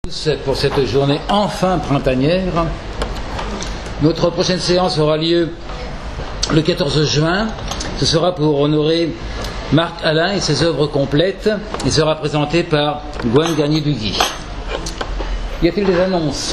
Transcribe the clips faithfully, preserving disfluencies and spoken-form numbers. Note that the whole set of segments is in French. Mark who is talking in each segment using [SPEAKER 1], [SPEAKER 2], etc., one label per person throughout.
[SPEAKER 1] Pour cette journée enfin printanière. Notre prochaine séance aura lieu le quatorze juin. Ce sera pour honorer Marc Alain et ses œuvres complètes et sera présenté par Gwen Garnier-Duguy. Y a-t-il des annonces?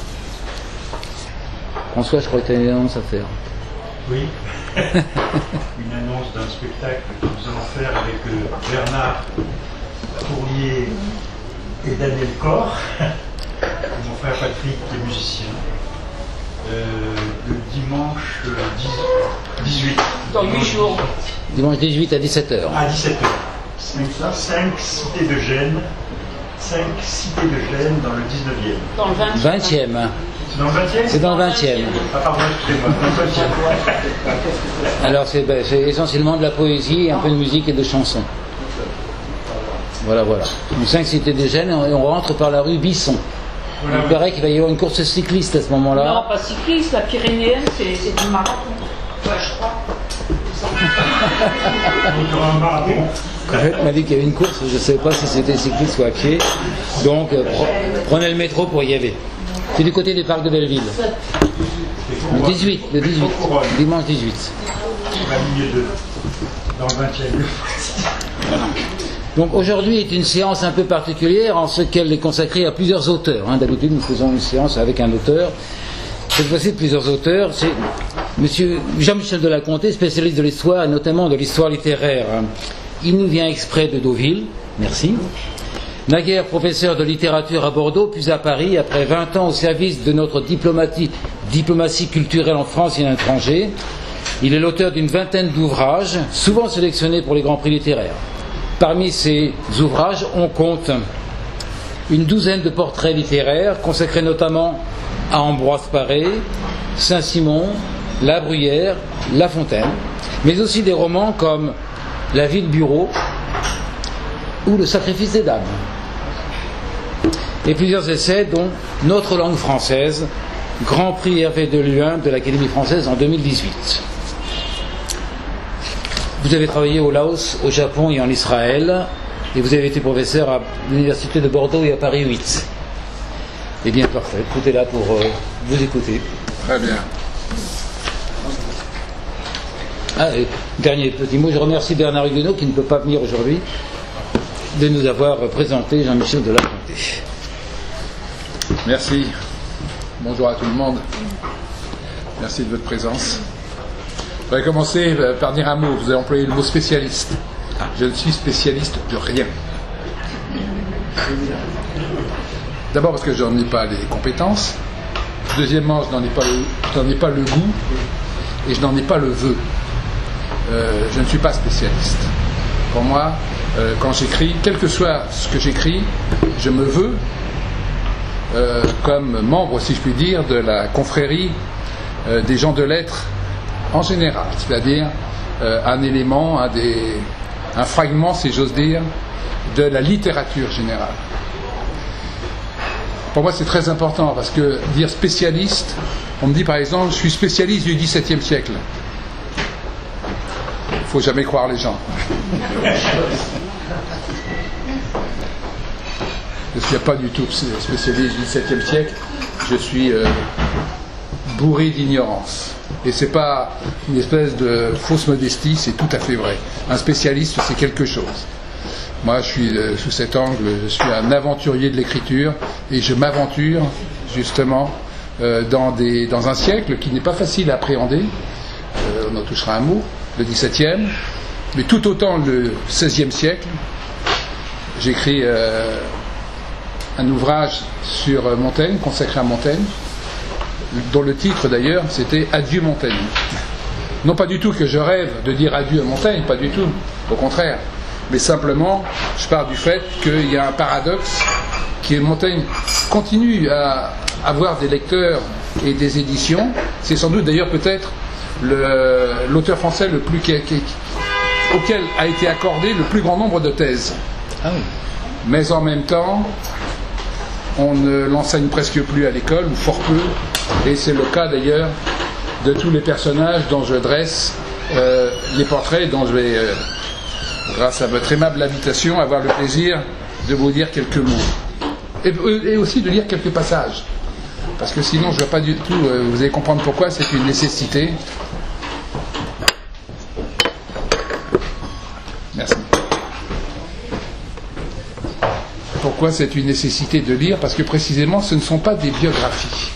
[SPEAKER 1] François, je crois que tu as une annonce à faire.
[SPEAKER 2] Oui, une annonce d'un spectacle que nous allons faire avec Bernard Fournier et Daniel Corr, mon frère Patrick qui est musicien, euh, le dimanche dix-huit.
[SPEAKER 3] Dans huit jours.
[SPEAKER 1] Dimanche dix-huit à dix-sept heures.
[SPEAKER 2] À dix-sept heures. cinq cités de Gênes. cinq cités de Gênes dans le dix-neuvième.
[SPEAKER 3] Dans le vingtième.
[SPEAKER 2] C'est dans le vingtième.
[SPEAKER 1] C'est dans le vingtième.
[SPEAKER 2] Ah pardon, excusez-moi, dans le vingtième.
[SPEAKER 1] Alors c'est ben, essentiellement de la poésie, un peu de musique et de chansons. Voilà, voilà. Donc cinq cités de Gênes et on rentre par la rue Bisson. Voilà. Il paraît qu'il va y avoir une course cycliste à ce moment-là.
[SPEAKER 3] Non, pas cycliste, la Pyrénéenne, c'est du marathon. Ouais, je crois.
[SPEAKER 2] un marathon.
[SPEAKER 1] Colette m'a dit qu'il y avait une course, je ne sais pas si c'était cycliste ou à pied. Donc euh, prenez le métro pour y aller. C'est du côté du parc de Belleville. Le dix-huit, le dix-huit, dimanche dix-huit.
[SPEAKER 2] Dans le vingtième.
[SPEAKER 1] Voilà. Donc aujourd'hui est une séance un peu particulière en ce qu'elle est consacrée à plusieurs auteurs. Hein. D'habitude nous faisons une séance avec un auteur. Cette fois-ci plusieurs auteurs. C'est Monsieur Jean-Michel de la Comté, spécialiste de l'histoire et notamment de l'histoire littéraire. Il nous vient exprès de Deauville. Merci. Naguère professeur de littérature à Bordeaux, puis à Paris, après vingt ans au service de notre diplomatie, diplomatie culturelle en France et à l'étranger. Il est l'auteur d'une vingtaine d'ouvrages, souvent sélectionnés pour les grands prix littéraires. Parmi ces ouvrages, on compte une douzaine de portraits littéraires consacrés notamment à Ambroise Paré, Saint-Simon, La Bruyère, La Fontaine, mais aussi des romans comme La vie de bureau ou Le sacrifice des dames. Et plusieurs essais dont Notre langue française, Grand prix Hervé de Luin de l'Académie française en deux mille dix-huit. Vous avez travaillé au Laos, au Japon et en Israël, et vous avez été professeur à l'Université de Bordeaux et à Paris huit. Eh bien, parfait. Écoutez là pour euh, vous écouter.
[SPEAKER 4] Très bien.
[SPEAKER 1] Ah, et dernier petit mot, je remercie Bernard Huguenot qui ne peut pas venir aujourd'hui de nous avoir présenté Jean-Michel de la Comté.
[SPEAKER 4] Merci. Bonjour à tout le monde. Merci de votre présence. Je vais commencer par dire un mot. Vous avez employé le mot spécialiste. Je ne suis spécialiste de rien. D'abord parce que je n'en ai pas les compétences. Deuxièmement, je n'en ai pas le, je n'en ai pas le goût et je n'en ai pas le vœu. Euh, je ne suis pas spécialiste. Pour moi, euh, quand j'écris, quel que soit ce que j'écris, je me veux euh, comme membre, si je puis dire, de la confrérie euh, des gens de lettres en général, c'est-à-dire euh, un élément, un, des, un fragment, si j'ose dire, de la littérature générale. Pour moi, c'est très important parce que dire spécialiste, on me dit par exemple, je suis spécialiste du dix-septième siècle. Il ne faut jamais croire les gens. Je ne suis pas du tout spécialiste du dix-septième siècle. Je suis euh, bourré d'ignorance. Et c'est pas une espèce de fausse modestie, c'est tout à fait vrai. Un spécialiste, c'est quelque chose. Moi, je suis euh, sous cet angle, je suis un aventurier de l'écriture et je m'aventure justement euh, dans, des, dans un siècle qui n'est pas facile à appréhender. Euh, on en touchera un mot, le dix-septième, mais tout autant le seizième siècle. J'écris euh, un ouvrage sur Montaigne, consacré à Montaigne, dont le titre d'ailleurs c'était Adieu Montaigne. Non pas du tout que je rêve de dire adieu à Montaigne, pas du tout, au contraire, mais simplement je pars du fait qu'il y a un paradoxe qui est Montaigne continue à avoir des lecteurs et des éditions. C'est sans doute d'ailleurs peut-être le, l'auteur français le plus qui, qui, auquel a été accordé le plus grand nombre de thèses. Ah oui. Mais en même temps on ne l'enseigne presque plus à l'école, ou fort peu, et c'est le cas d'ailleurs de tous les personnages dont je dresse euh, les portraits, dont je vais, euh, grâce à votre aimable invitation, avoir le plaisir de vous dire quelques mots. Et, et aussi de lire quelques passages. Parce que sinon, je ne vais pas du tout... Euh, vous allez comprendre pourquoi c'est une nécessité. Merci. Pourquoi c'est une nécessité de lire? Parce que précisément, ce ne sont pas des biographies.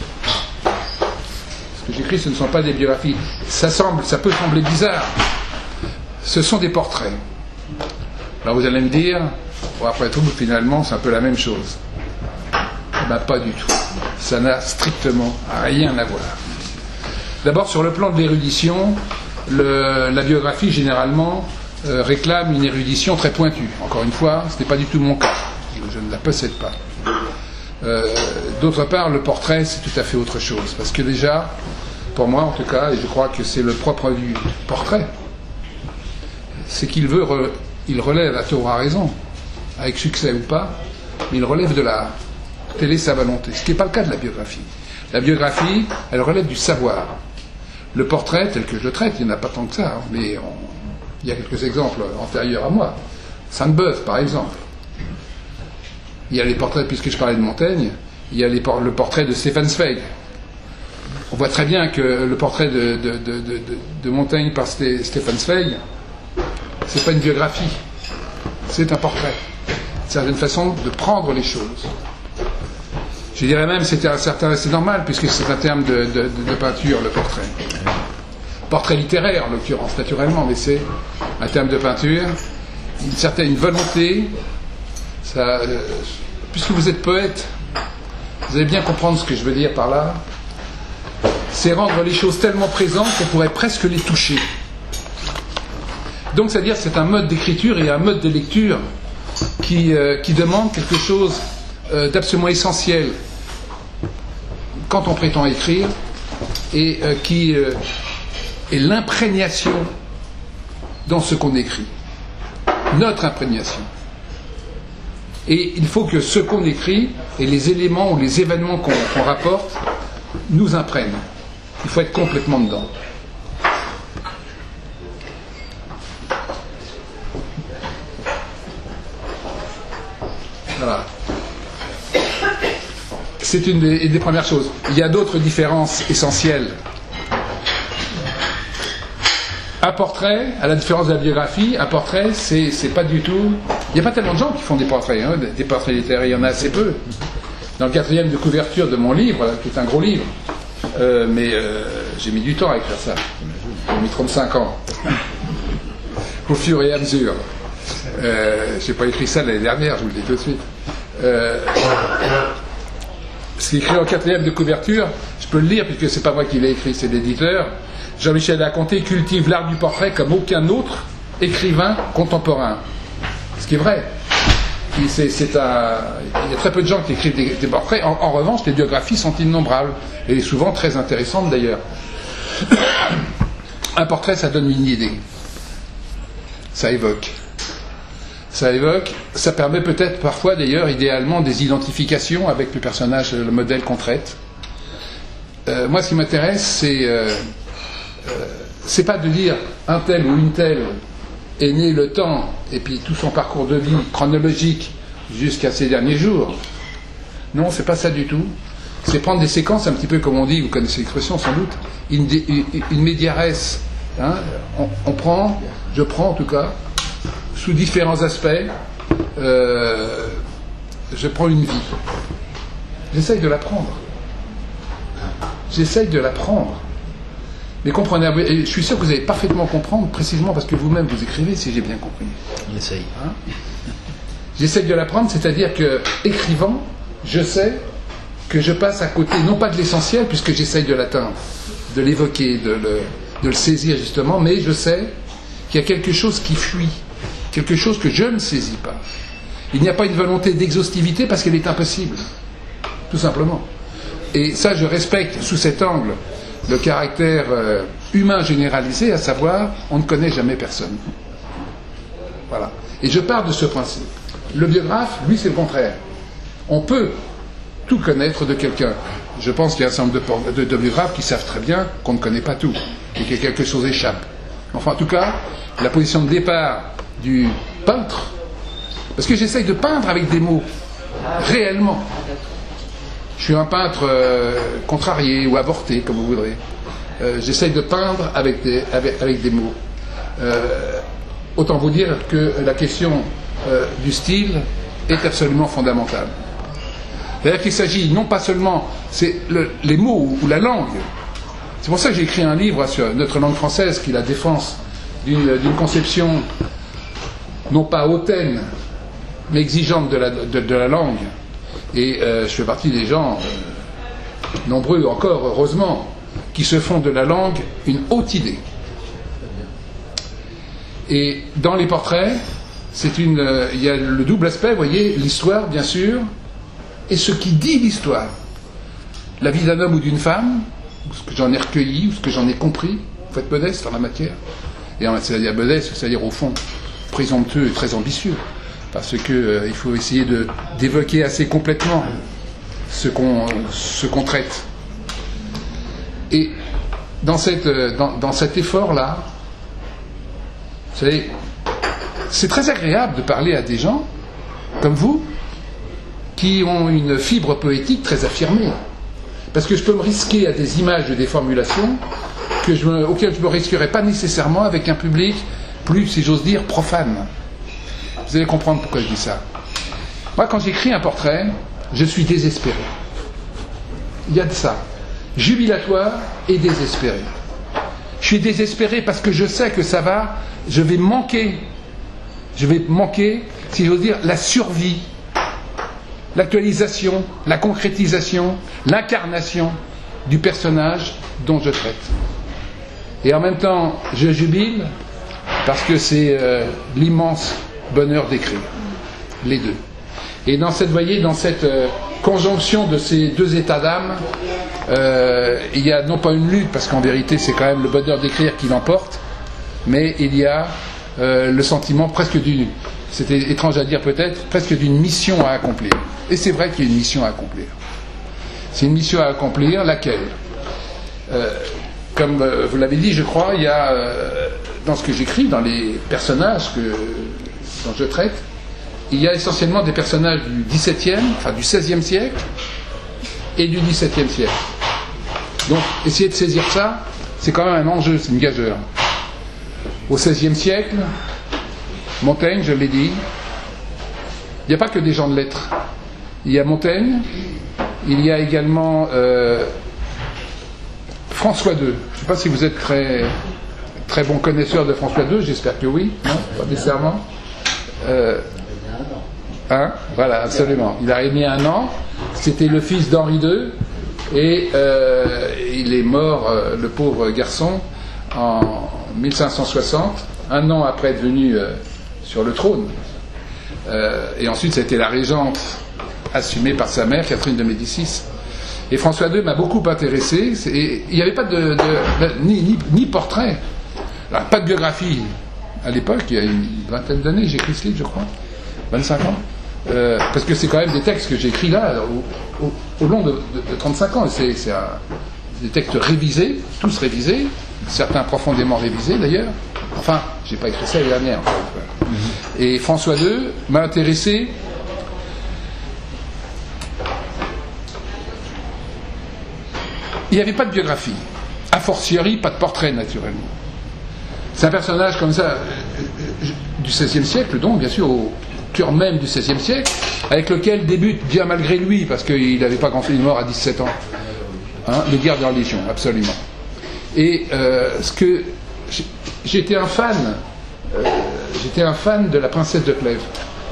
[SPEAKER 4] Ce que j'écris, ce ne sont pas des biographies. Ça semble, ça peut sembler bizarre. Ce sont des portraits. Alors vous allez me dire, bon, après tout, finalement, c'est un peu la même chose. Ben, pas du tout. Ça n'a strictement rien à voir. D'abord, sur le plan de l'érudition, le, la biographie, généralement, euh, réclame une érudition très pointue. Encore une fois, ce n'est pas du tout mon cas. Je, je ne la possède pas. Euh, d'autre part, le portrait, c'est tout à fait autre chose. Parce que déjà, pour moi en tout cas, et je crois que c'est le propre du portrait, c'est qu'il veut, re, il relève, à tort ou à raison, avec succès ou pas, mais il relève de l'art. Telle est sa volonté. Ce qui n'est pas le cas de la biographie. La biographie, elle relève du savoir. Le portrait, tel que je le traite, il n'y en a pas tant que ça, hein, mais on, il y a quelques exemples antérieurs à moi. Sainte-Beuve, par exemple. Il y a les portraits, puisque je parlais de Montaigne, il y a les, le portrait de Stefan Zweig. On voit très bien que le portrait de, de, de, de, de Montaigne par Stefan Zweig, c'est pas une biographie, c'est un portrait. C'est une façon de prendre les choses. Je dirais même, c'était un certain, c'est normal, puisque c'est un terme de, de, de peinture, le portrait. Portrait littéraire, en l'occurrence, naturellement, mais c'est un terme de peinture. Une certaine volonté, ça, euh, puisque vous êtes poète, vous allez bien comprendre ce que je veux dire par là. C'est rendre les choses tellement présentes qu'on pourrait presque les toucher. Donc, c'est-à-dire, c'est un mode d'écriture et un mode de lecture qui, euh, qui demande quelque chose euh, d'absolument essentiel quand on prétend écrire, et euh, qui euh, est l'imprégnation dans ce qu'on écrit. Notre imprégnation. Et il faut que ce qu'on écrit et les éléments ou les événements qu'on qu'on rapporte nous imprègnent. Il faut être complètement dedans. Voilà. C'est une des, des premières choses. Il y a d'autres différences essentielles. Un portrait, à la différence de la biographie, un portrait, c'est, c'est pas du tout... Il n'y a pas tellement de gens qui font des portraits, hein, des portraits littéraires, il y en a assez peu. Dans le quatrième de couverture de mon livre, qui est un gros livre, euh, mais euh, j'ai mis du temps à écrire ça. J'ai mis trente-cinq ans. Au fur et à mesure. Euh, j'ai pas écrit ça l'année dernière, je vous le dis tout de suite. Euh, ce qui est écrit en quatrième de couverture, je peux le lire puisque c'est pas moi qui l'ai écrit, c'est l'éditeur. Jean-Michel Laconté cultive l'art du portrait comme aucun autre écrivain contemporain. Ce qui est vrai. C'est, c'est un... Il y a très peu de gens qui écrivent des, des portraits. En, en revanche, les biographies sont innombrables et souvent très intéressantes d'ailleurs. Un portrait, ça donne une idée. Ça évoque. Ça évoque, ça permet peut-être parfois d'ailleurs, idéalement, des identifications avec le personnage, le modèle qu'on traite. Euh, moi, ce qui m'intéresse, c'est euh, euh, c'est pas de dire un tel ou une telle est né le temps, et puis tout son parcours de vie chronologique jusqu'à ses derniers jours. Non, c'est pas ça du tout. C'est prendre des séquences, un petit peu comme on dit, vous connaissez l'expression sans doute, une, une, une media res. Hein, on, on prend, je prends en tout cas, sous différents aspects, euh, je prends une vie. J'essaye de la prendre. J'essaye de la prendre. Mais comprenez, et je suis sûr que vous allez parfaitement comprendre, précisément parce que vous-même vous écrivez, si j'ai bien compris.
[SPEAKER 1] On essaye.
[SPEAKER 4] Hein? J'essaye de la prendre, c'est-à-dire que, écrivant, je sais que je passe à côté, non pas de l'essentiel, puisque j'essaye de l'atteindre, de l'évoquer, de le, de le saisir justement, mais je sais qu'il y a quelque chose qui fuit. Quelque chose que je ne saisis pas. Il n'y a pas une volonté d'exhaustivité parce qu'elle est impossible. Tout simplement. Et ça, je respecte sous cet angle le caractère euh, humain généralisé, à savoir, on ne connaît jamais personne. Voilà. Et je pars de ce principe. Le biographe, lui, c'est le contraire. On peut tout connaître de quelqu'un. Je pense qu'il y a un certain nombre de, de, de biographes qui savent très bien qu'on ne connaît pas tout et que quelque chose échappe. Enfin, en tout cas, la position de départ du peintre, parce que j'essaye de peindre avec des mots, réellement. Je suis un peintre euh, contrarié ou avorté, comme vous voudrez. Euh, J'essaye de peindre avec des, avec, avec des mots. Euh, autant vous dire que la question euh, du style est absolument fondamentale. C'est-à-dire qu'il s'agit non pas seulement, c'est le, les mots ou, ou la langue. C'est pour ça que j'ai écrit un livre sur notre langue française, qui est la défense d'une d'une conception non pas hautaine, mais exigeante de la, de, de la langue. Et euh, je fais partie des gens, euh, nombreux encore, heureusement, qui se font de la langue une haute idée. Et dans les portraits, c'est une, euh, il y a le double aspect, vous voyez, l'histoire, bien sûr, et ce qui dit l'histoire. La vie d'un homme ou d'une femme, ou ce que j'en ai recueilli, ou ce que j'en ai compris, vous faites modeste en la matière. Et c'est-à-dire modeste, c'est-à-dire au fond présomptueux et très ambitieux, parce que euh, il faut essayer de d'évoquer assez complètement ce qu'on ce qu'on traite. Et dans cette dans, dans cet effort-là, vous savez, c'est très agréable de parler à des gens comme vous, qui ont une fibre poétique très affirmée. Parce que je peux me risquer à des images et des formulations que je me, auxquelles je ne me risquerais pas nécessairement avec un public plus, si j'ose dire, profane. Vous allez comprendre pourquoi je dis ça. Moi, quand j'écris un portrait, je suis désespéré. Il y a de ça. Jubilatoire et désespéré. Je suis désespéré parce que je sais que ça va, je vais manquer, je vais manquer, si j'ose dire, la survie, l'actualisation, la concrétisation, l'incarnation du personnage dont je traite. Et en même temps, je jubile parce que c'est euh, l'immense bonheur d'écrire, les deux. Et dans cette, voyez, dans cette euh, conjonction de ces deux états d'âme, euh, il y a non pas une lutte, parce qu'en vérité c'est quand même le bonheur d'écrire qui l'emporte, mais il y a euh, le sentiment presque d'une, c'était étrange à dire peut-être, presque d'une mission à accomplir. Et c'est vrai qu'il y a une mission à accomplir. C'est une mission à accomplir, laquelle euh, comme euh, vous l'avez dit, je crois, il y a euh, dans ce que j'écris, dans les personnages que, dont je traite, il y a essentiellement des personnages du dix-septième, enfin du seizième siècle et du dix-septième siècle. Donc, essayer de saisir ça, c'est quand même un enjeu, c'est une gageure. Au seizième siècle, Montaigne, je l'ai dit, il n'y a pas que des gens de lettres. Il y a Montaigne, il y a également euh, François deux. Je ne sais pas si vous êtes très, très bon connaisseur de François deux, j'espère que oui, non, pas nécessairement. Euh, hein, voilà, absolument. Il a régné un an, c'était le fils d'Henri deux, et euh, il est mort, euh, le pauvre garçon, en mille cinq cent soixante, un an après être venu euh, sur le trône. Euh, et ensuite, ça a été la régente assumée par sa mère, Catherine de Médicis. Et François deux m'a beaucoup intéressé. Et il n'y avait pas de, de, de ni, ni, ni portrait, alors, pas de biographie à l'époque. Il y a une vingtaine d'années, j'ai écrit ce livre, je crois, vingt-cinq ans. Euh, parce que c'est quand même des textes que j'ai écrits là, au, au, au long de, de, de trente-cinq ans. C'est, c'est un, des textes révisés, tous révisés, certains profondément révisés d'ailleurs. Enfin, j'ai pas écrit ça l'année dernière. En fait. Et François deux m'a intéressé. Il n'y avait pas de biographie, a fortiori pas de portrait naturellement. C'est un personnage comme ça du seizième siècle, donc bien sûr au cœur même du seizième siècle, avec lequel débute bien malgré lui, parce qu'il n'avait pas grand chose, il est mort à dix-sept ans, hein, les guerres de religion, absolument. Et euh, ce que j'étais un fan, euh, j'étais un fan de la princesse de Clèves.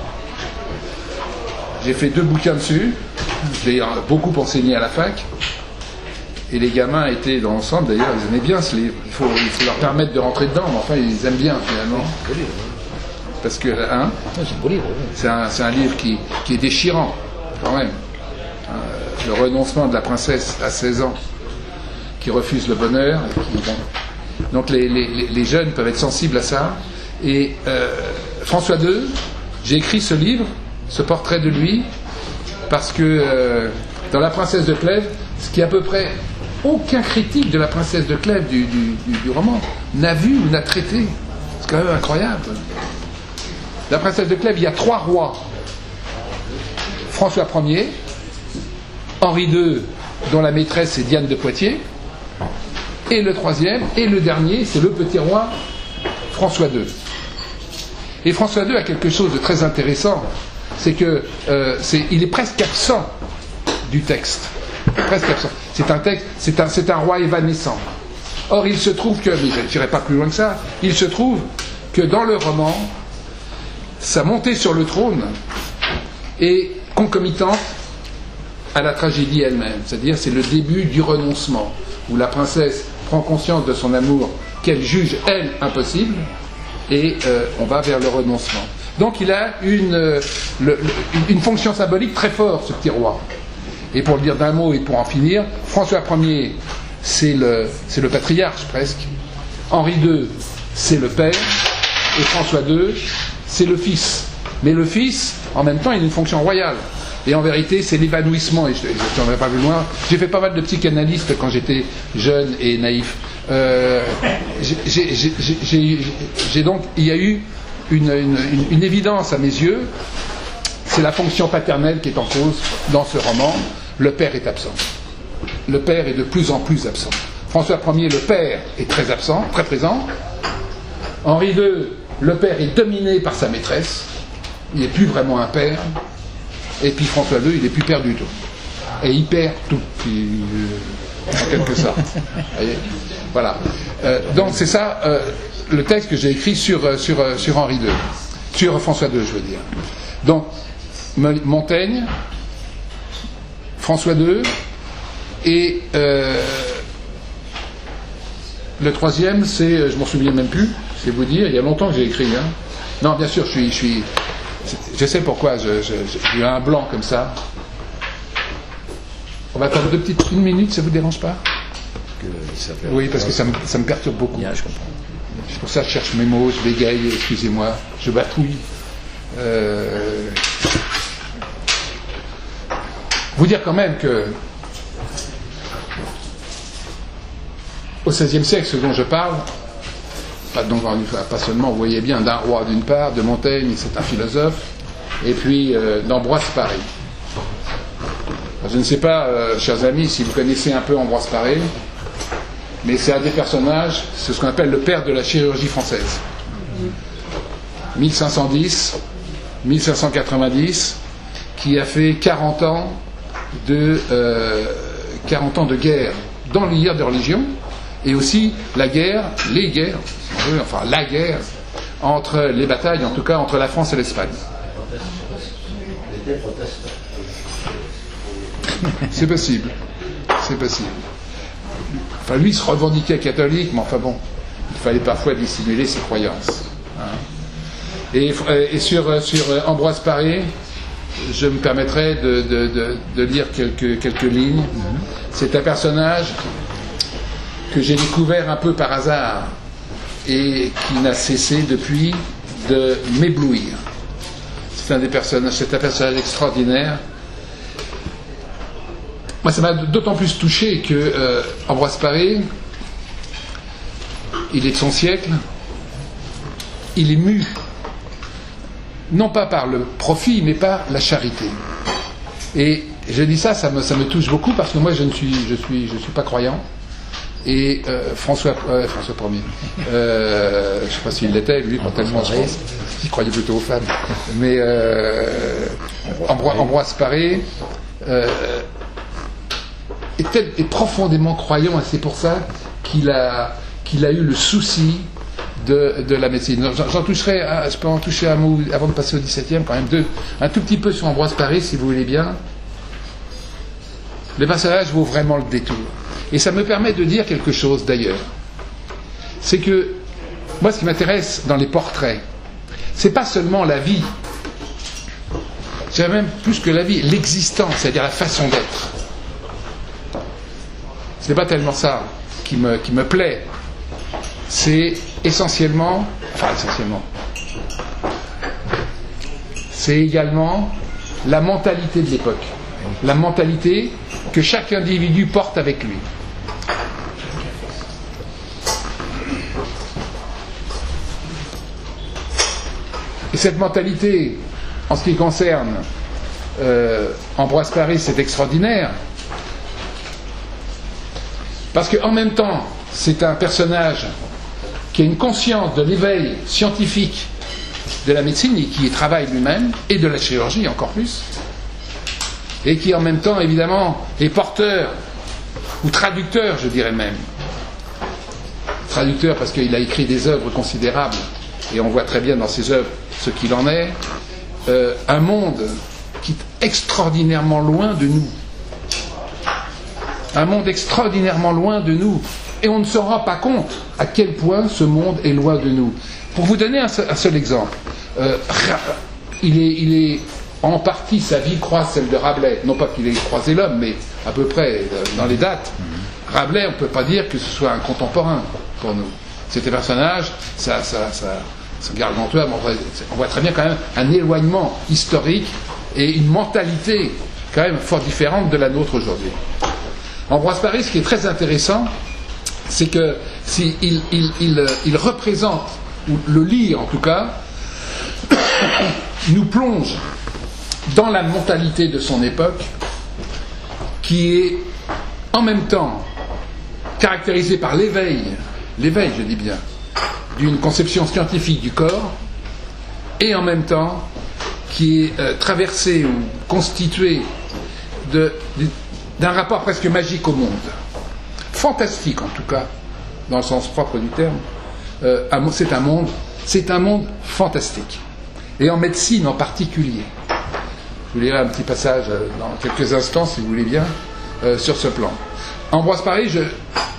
[SPEAKER 4] J'ai fait deux bouquins dessus, je l'ai beaucoup enseigné à la fac. Et les gamins étaient dans l'ensemble, d'ailleurs, ils aimaient bien ce livre. Il faut, il faut leur permettre de rentrer dedans, mais enfin, ils aiment bien, finalement. Parce que, hein, c'est un, c'est un livre qui, qui est déchirant, quand même. Euh, le renoncement de la princesse à seize ans, qui refuse le bonheur. Et qui, bon. Donc, les, les, les jeunes peuvent être sensibles à ça. Et euh, François deux, j'ai écrit ce livre, ce portrait de lui, parce que euh, dans La princesse de Clèves, ce qui est à peu près aucun critique de la princesse de Clèves du, du, du, du roman n'a vu ou n'a traité. C'est quand même incroyable. La princesse de Clèves, il y a trois rois. François Ier, Henri deux, dont la maîtresse est Diane de Poitiers, et le troisième, et le dernier, c'est le petit roi François deux. Et François deux a quelque chose de très intéressant, c'est que euh, c'est, il est presque absent du texte. Presque absent. C'est un texte, c'est un, c'est un roi évanescent. Or, il se trouve que, mais je n'irai pas plus loin que ça, il se trouve que dans le roman, sa montée sur le trône est concomitante à la tragédie elle-même. C'est-à-dire, c'est le début du renoncement, où la princesse prend conscience de son amour qu'elle juge, elle, impossible, et euh, on va vers le renoncement. Donc il a une, euh, le, le, une fonction symbolique très forte, ce petit roi. Et pour le dire d'un mot et pour en finir, François Ier, c'est le, c'est le patriarche presque. Henri deux, c'est le père. Et François deux, c'est le fils. Mais le fils, en même temps, il a une fonction royale. Et en vérité, c'est l'évanouissement. Et je n'en vais pas plus loin. J'ai fait pas mal de psychanalystes quand j'étais jeune et naïf. Euh, j'ai, j'ai, j'ai, j'ai, j'ai donc, il y a eu une, une, une évidence à mes yeux. C'est la fonction paternelle qui est en cause dans ce roman. Le père est absent. Le père est de plus en plus absent. François Ier, le père, est très absent, très présent. Henri deux, le père est dominé par sa maîtresse. Il n'est plus vraiment un père. Et puis François deux, il n'est plus père du tout. Et il perd tout, puis, euh, en quelque sorte. Voilà. Euh, donc c'est ça euh, le texte que j'ai écrit sur, sur, sur Henri deux. Sur François deux, je veux dire. Donc, Montaigne, François deux, et euh, le troisième, c'est, je m'en souviens même plus, c'est vous dire, il y a longtemps que j'ai écrit. Hein. Non, bien sûr, je suis, je suis, je sais pourquoi, je, je, j'ai eu un blanc comme ça. On va attendre deux petites, une minute, ça vous dérange pas?
[SPEAKER 5] Que ça fait...
[SPEAKER 4] Oui, parce que ça me, ça me perturbe beaucoup.
[SPEAKER 5] Bien, je comprends.
[SPEAKER 4] C'est pour ça que je cherche mes mots, je bégaye, excusez-moi, je batouille. Euh... Vous dire quand même que au seizième siècle, ce dont je parle, pas, donc, pas seulement, vous voyez bien, d'un roi d'une part, de Montaigne, c'est un philosophe, et puis euh, d'Ambroise Paré. Je ne sais pas, euh, chers amis, si vous connaissez un peu Ambroise Paré, mais c'est un des personnages, c'est ce qu'on appelle le père de la chirurgie française. mille cinq cent dix, mille cinq cent quatre-vingt-dix, qui a fait quarante ans de, euh, quarante ans de guerre dans l'univers de religion, et aussi la guerre, les guerres, si on veut, enfin la guerre, entre les batailles, en tout cas entre la France et l'Espagne. C'est possible, c'est possible. Enfin, lui se revendiquait catholique, mais enfin bon, il fallait parfois dissimuler ses croyances. Hein. Et, et sur, sur Ambroise Paré, je me permettrai de, de, de, de lire quelques, quelques lignes. C'est un personnage que j'ai découvert un peu par hasard et qui n'a cessé depuis de m'éblouir. C'est un des personnages, c'est un personnage extraordinaire. Moi, ça m'a d'autant plus touché que euh, Ambroise Paré, il est de son siècle, il est mu, non pas par le profit, mais par la charité. Et je dis ça, ça me, ça me touche beaucoup parce que moi, je ne suis, je suis, je suis pas croyant. Et euh, François, euh, François Ier, euh, je ne sais pas s'il l'était, lui, quand tellement je pense, il croyait plutôt aux femmes. Mais euh, Ambroise, Ambroise Paré euh, est, tel, est profondément croyant, et c'est pour ça qu'il a, qu'il a eu le souci de, de la médecine. J'en, j'en toucherai, un, je peux en toucher un mot avant de passer au dix-septième, quand même, deux, un tout petit peu sur Ambroise Paré, si vous voulez bien. Le personnage vaut vraiment le détour. Et ça me permet de dire quelque chose d'ailleurs. C'est que, moi, ce qui m'intéresse dans les portraits, c'est pas seulement la vie, c'est même plus que la vie, l'existence, c'est-à-dire la façon d'être. Ce n'est pas tellement ça qui me, qui me plaît. C'est essentiellement, enfin essentiellement, c'est également la mentalité de l'époque. La mentalité que chaque individu porte avec lui. Et cette mentalité, en ce qui concerne euh, Ambroise Paré, c'est extraordinaire. Parce qu'en même temps, c'est un personnage qui a une conscience de l'éveil scientifique de la médecine et qui y travaille lui-même, et de la chirurgie encore plus, et qui en même temps, évidemment, est porteur, ou traducteur, je dirais même. Traducteur parce qu'il a écrit des œuvres considérables, et on voit très bien dans ses œuvres ce qu'il en est. Euh, un monde qui est extraordinairement loin de nous. Un monde extraordinairement loin de nous. Et on ne se rend pas compte à quel point ce monde est loin de nous. Pour vous donner un seul, un seul exemple, euh, il, est, il est en partie, sa vie croise celle de Rabelais. Non pas qu'il ait croisé l'homme, mais à peu près dans les dates. Rabelais, on ne peut pas dire que ce soit un contemporain pour nous. C'était un personnage, ça, ça, ça, ça gargantua, mais on voit, on voit très bien quand même un éloignement historique et une mentalité quand même fort différente de la nôtre aujourd'hui. Ambroise Paré, ce qui est très intéressant, c'est que si il, il, il, il représente, ou le lire en tout cas, nous plonge dans la mentalité de son époque, qui est en même temps caractérisée par l'éveil, l'éveil je dis bien, d'une conception scientifique du corps, et en même temps qui est euh, traversée ou constituée de, de, d'un rapport presque magique au monde. Fantastique en tout cas, dans le sens propre du terme. Euh, c'est un monde, c'est un monde fantastique. Et en médecine en particulier. Je vous lirai un petit passage euh, dans quelques instants, si vous voulez bien, euh, sur ce plan. Ambroise Paré, je,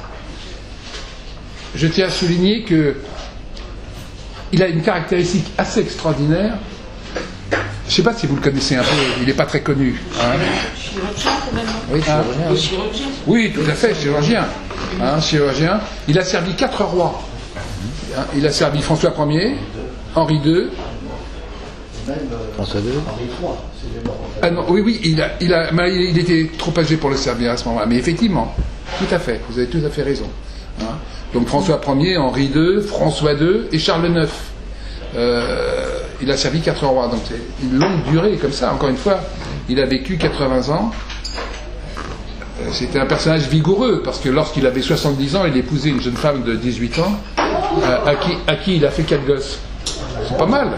[SPEAKER 4] je tiens à souligner que il a une caractéristique assez extraordinaire. Je ne sais pas si vous le connaissez un peu, il n'est pas très connu. Hein.
[SPEAKER 3] Chirurgien quand même.
[SPEAKER 1] Oui,
[SPEAKER 4] Ah,
[SPEAKER 1] chirurgien.
[SPEAKER 3] Chirurgien.
[SPEAKER 4] Oui, tout à fait, chirurgien. Hein, chirurgien. Il a servi quatre rois. Hein, il a servi François Ier, Henri deux.
[SPEAKER 1] François deux.
[SPEAKER 4] Ah non, oui, oui, il, a, il, a, mais il était trop âgé pour le servir à ce moment-là. Mais effectivement, tout à fait, vous avez tout à fait raison. Hein. Donc François Ier, Henri deux, François deux et Charles neuf. Euh, il a servi quatre rois, donc c'est une longue durée comme ça. Encore une fois, il a vécu quatre-vingts ans. Euh, c'était un personnage vigoureux, parce que lorsqu'il avait soixante-dix ans, il épousait une jeune femme de dix-huit ans, euh, à, qui, à qui il a fait quatre gosses. C'est pas mal.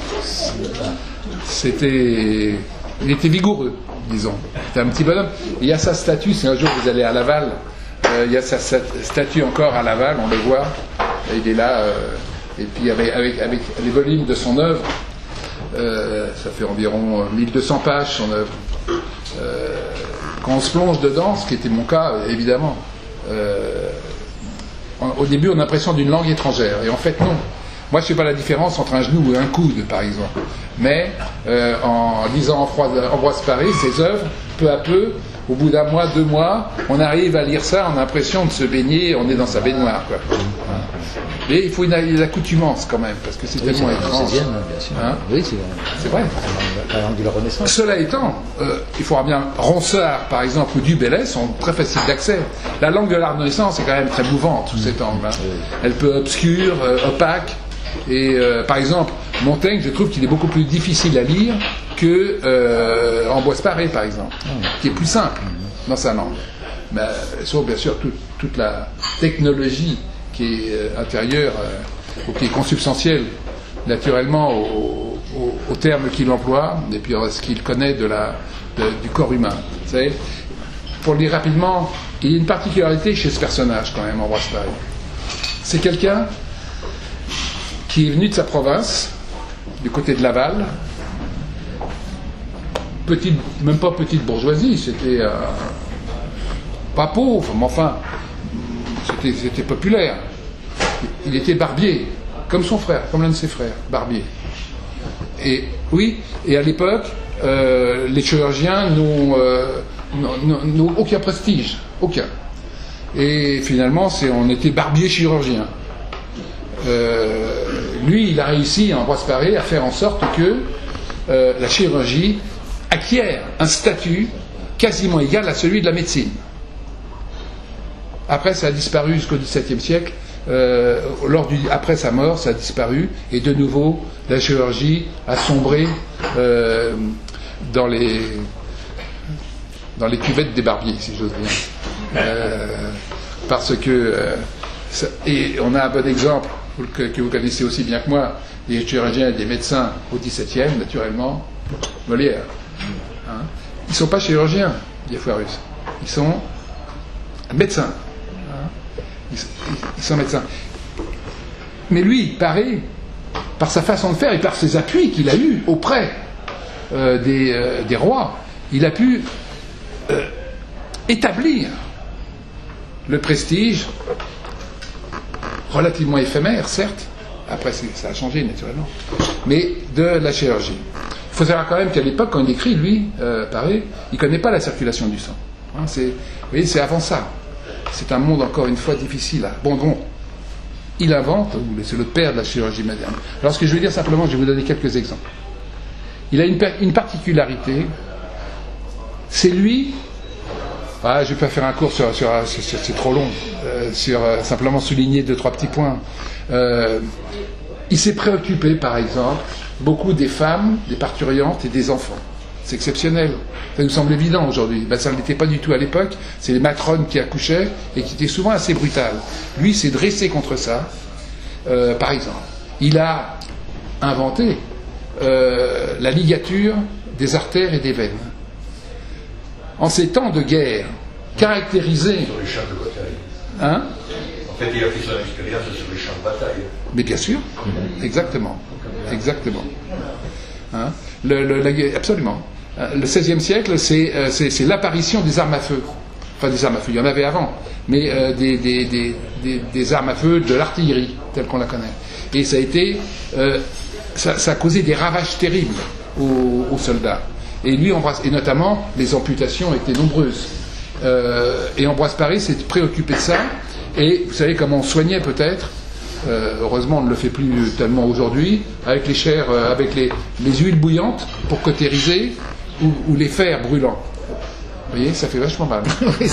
[SPEAKER 4] C'était... Il était vigoureux, disons. C'était un petit bonhomme. Il y a sa statue, si un jour vous allez à Laval, euh, il y a sa, sa statue encore à Laval, on le voit. Il est là... Euh, et puis avec, avec, avec les volumes de son œuvre, euh, ça fait environ mille deux cents pages son œuvre. Euh, quand on se plonge dedans, ce qui était mon cas évidemment, euh, au début on a l'impression d'une langue étrangère, et en fait non. Moi je ne sais pas la différence entre un genou et un coude par exemple, mais euh, en lisant Ambroise Paré, ses œuvres, peu à peu, au bout d'un mois, deux mois, on arrive à lire ça, on a l'impression de se baigner, on est dans sa baignoire, quoi. Et il faut une, une accoutumance quand même, parce que c'est
[SPEAKER 1] Oui,
[SPEAKER 4] tellement
[SPEAKER 1] c'est
[SPEAKER 4] étrange.
[SPEAKER 1] bien, bien sûr.
[SPEAKER 4] Hein,
[SPEAKER 1] Oui, c'est
[SPEAKER 4] c'est vrai.
[SPEAKER 1] la langue de la Renaissance.
[SPEAKER 4] Cela étant, euh, il faudra bien, Ronsard par exemple ou Dubellay sont très faciles d'accès. La langue de la Renaissance est quand même très mouvante sous cet angle. Hein. Elle peut être obscure, euh, opaque. Et euh, par exemple, Montaigne, je trouve qu'il est beaucoup plus difficile à lire que euh, Ambroise Paré par exemple, qui est plus simple dans sa langue. Mais sauf bien sûr toute, toute la technologie qui est euh, intérieure euh, ou qui est consubstantielle naturellement au, au, au terme qu'il emploie et puis à ce qu'il connaît de la, de, du corps humain. Vous savez, pour le dire rapidement, il y a une particularité chez ce personnage quand même, Ambroise Paré. C'est quelqu'un qui est venu de sa province, du côté de Laval, petite, même pas petite bourgeoisie, c'était euh, pas pauvre, mais enfin, c'était, c'était populaire. Il était barbier, comme son frère, comme l'un de ses frères, barbier. Et oui, et à l'époque, euh, les chirurgiens n'ont, euh, n'ont, n'ont aucun prestige, aucun. Et finalement, c'est, on était barbier chirurgien. Euh, lui, il a réussi, Ambroise Paré, à faire en sorte que euh, la chirurgie acquiert un statut quasiment égal à celui de la médecine. Après, ça a disparu jusqu'au dix-septième siècle. Euh, lors du, après sa mort, ça a disparu, et de nouveau, la chirurgie a sombré euh, dans les, dans les cuvettes des barbiers, si j'ose dire. Euh, parce que, euh, ça, et on a un bon exemple que, que vous connaissez aussi bien que moi, des chirurgiens et des médecins au dix-septième, naturellement, Molière. Hein. Ils ne sont pas chirurgiens, Diafoirus. Ils sont médecins. Hein. Ils, ils sont médecins. Mais lui, Paré, par sa façon de faire et par ses appuis qu'il a eus auprès euh, des, euh, des rois, il a pu euh, établir le prestige, relativement éphémère, certes, après ça a changé naturellement, mais de la chirurgie. Il faut savoir quand même qu'à l'époque, quand il écrit, lui, euh, Paré, il ne connaît pas la circulation du sang. Hein, c'est, vous voyez, c'est avant ça. C'est un monde, encore une fois, difficile. À... Bon, bon, il invente, c'est le père de la chirurgie moderne. Alors, ce que je veux dire simplement, je vais vous donner quelques exemples. Il a une, une particularité, c'est lui... Ah, je ne vais pas faire un cours sur... sur, sur, sur c'est trop long. Euh, sur euh, simplement souligner deux, trois petits points. Euh, il s'est préoccupé, par exemple, beaucoup des femmes, des parturiantes et des enfants. C'est exceptionnel. Ça nous semble évident aujourd'hui. Ben, ça ne l'était pas du tout à l'époque. C'est les matrones qui accouchaient et qui étaient souvent assez brutales. Lui s'est dressé contre ça. Euh, par exemple, il a inventé euh, la ligature des artères et des veines. En ces temps de guerre, caractérisés...
[SPEAKER 5] Sur les champs de bataille.
[SPEAKER 4] Hein?
[SPEAKER 5] En fait, il a fait son expérience sur les champs de bataille.
[SPEAKER 4] Mais bien sûr, exactement. Exactement. Hein? Le, le, la, absolument. Le seizième siècle, c'est, euh, c'est, c'est l'apparition des armes à feu. Enfin, des armes à feu, il y en avait avant, mais euh, des, des, des, des, des armes à feu, de l'artillerie, telle qu'on la connaît. Et ça a été... Euh, ça, ça a causé des ravages terribles aux, aux soldats. Et lui, Ambroise, et notamment, les amputations étaient nombreuses. Euh, et Ambroise Paré s'est préoccupé de ça. Et vous savez comment on soignait peut-être, euh, heureusement on ne le fait plus tellement aujourd'hui, avec les chairs, euh, avec les, les huiles bouillantes pour cautériser, ou, ou les fers brûlants. Vous voyez, ça fait vachement mal.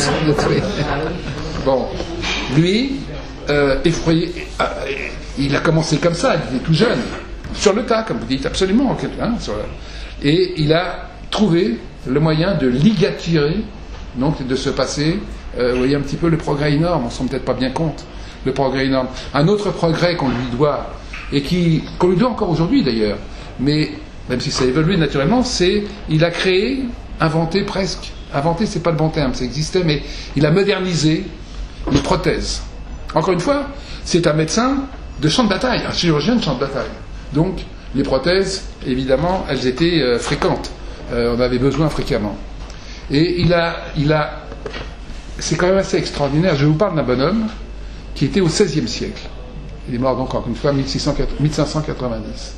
[SPEAKER 4] Bon, lui, euh, effrayé, euh, il a commencé comme ça, il était tout jeune, sur le tas, comme vous dites, absolument. Hein, sur la... Et il a trouvé le moyen de ligaturer, donc de se passer, euh, vous voyez un petit peu le progrès énorme, on ne s'en rend peut-être pas bien compte, le progrès énorme. Un autre progrès qu'on lui doit, et qui, qu'on lui doit encore aujourd'hui d'ailleurs, mais même si ça a évolué naturellement, c'est, il a créé, inventé presque, inventé c'est pas le bon terme, ça existait, mais il a modernisé les prothèses. Encore une fois, c'est un médecin de champ de bataille, un chirurgien de champ de bataille. Donc, les prothèses, évidemment, elles étaient euh, fréquentes. Euh, on avait besoin fréquemment. Et il a, il a, c'est quand même assez extraordinaire. Je vous parle d'un bonhomme qui était au seizième siècle. Il est mort donc encore une fois en mille cinq cent quatre-vingt-dix.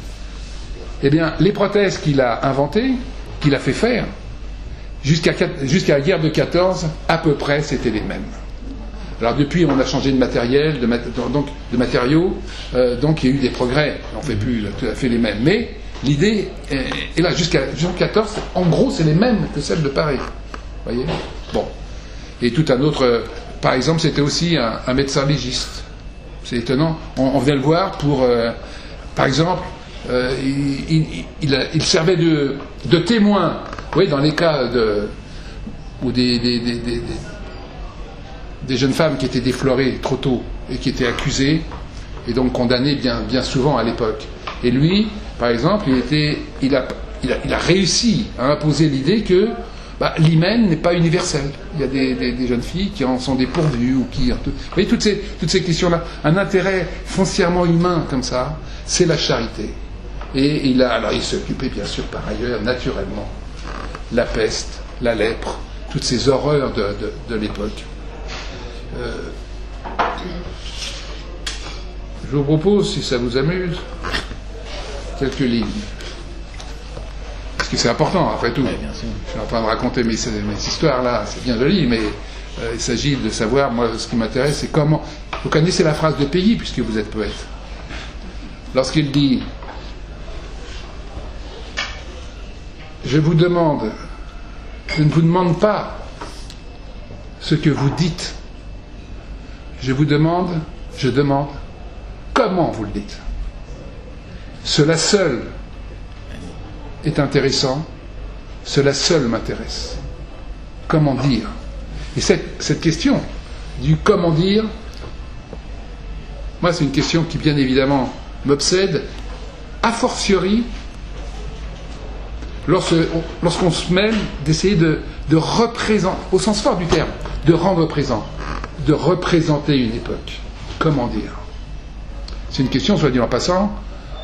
[SPEAKER 4] Eh bien, les prothèses qu'il a inventées, qu'il a fait faire, jusqu'à, jusqu'à la guerre de quatorze, à peu près, c'était les mêmes. Alors depuis, on a changé de matériel, de, mat- donc, de matériaux, euh, donc il y a eu des progrès. On ne fait plus tout à fait les mêmes. Mais l'idée est, est là, jusqu'à Jean quatorze, en gros, c'est les mêmes que celles de Paris. Vous voyez ? Bon. Et tout un autre... Euh, par exemple, c'était aussi un, un médecin légiste. C'est étonnant. On, on vient le voir pour... Euh, par exemple, euh, il, il, il, a, il servait de, de témoin. Vous voyez, dans les cas de... où des... des, des, des, des des jeunes femmes qui étaient déflorées trop tôt et qui étaient accusées et donc condamnées bien, bien souvent à l'époque. Et lui, par exemple, il, était, il, a, il, a, il a réussi à imposer l'idée que bah, l'hymen n'est pas universel. Il y a des, des, des jeunes filles qui en sont dépourvues ou qui... Vous voyez, toutes ces, toutes ces questions-là. Un intérêt foncièrement humain comme ça, c'est la charité. Et il a, alors il s'occupait bien sûr par ailleurs, naturellement, la peste, la lèpre, toutes ces horreurs de, de, de l'époque. Euh, je vous propose, si ça vous amuse, quelques lignes. Parce que c'est important, après tout.
[SPEAKER 1] Ouais, bien sûr.
[SPEAKER 4] Je suis en train de raconter mes, mes histoires-là, c'est bien joli, mais euh, il s'agit de savoir, moi, ce qui m'intéresse, c'est comment... Vous connaissez la phrase de Péguy, puisque vous êtes poète. Lorsqu'il dit « Je vous demande, je ne vous demande pas ce que vous dites, je vous demande, je demande, comment vous le dites. Cela seul est intéressant, Cela seul m'intéresse. Comment dire? Et cette, cette question du comment dire, moi c'est une question qui bien évidemment m'obsède, a fortiori lorsque, lorsqu'on se mêle d'essayer de, de représenter, au sens fort du terme, de rendre présent, de représenter une époque. Comment dire? C'est une question, soit dit en passant,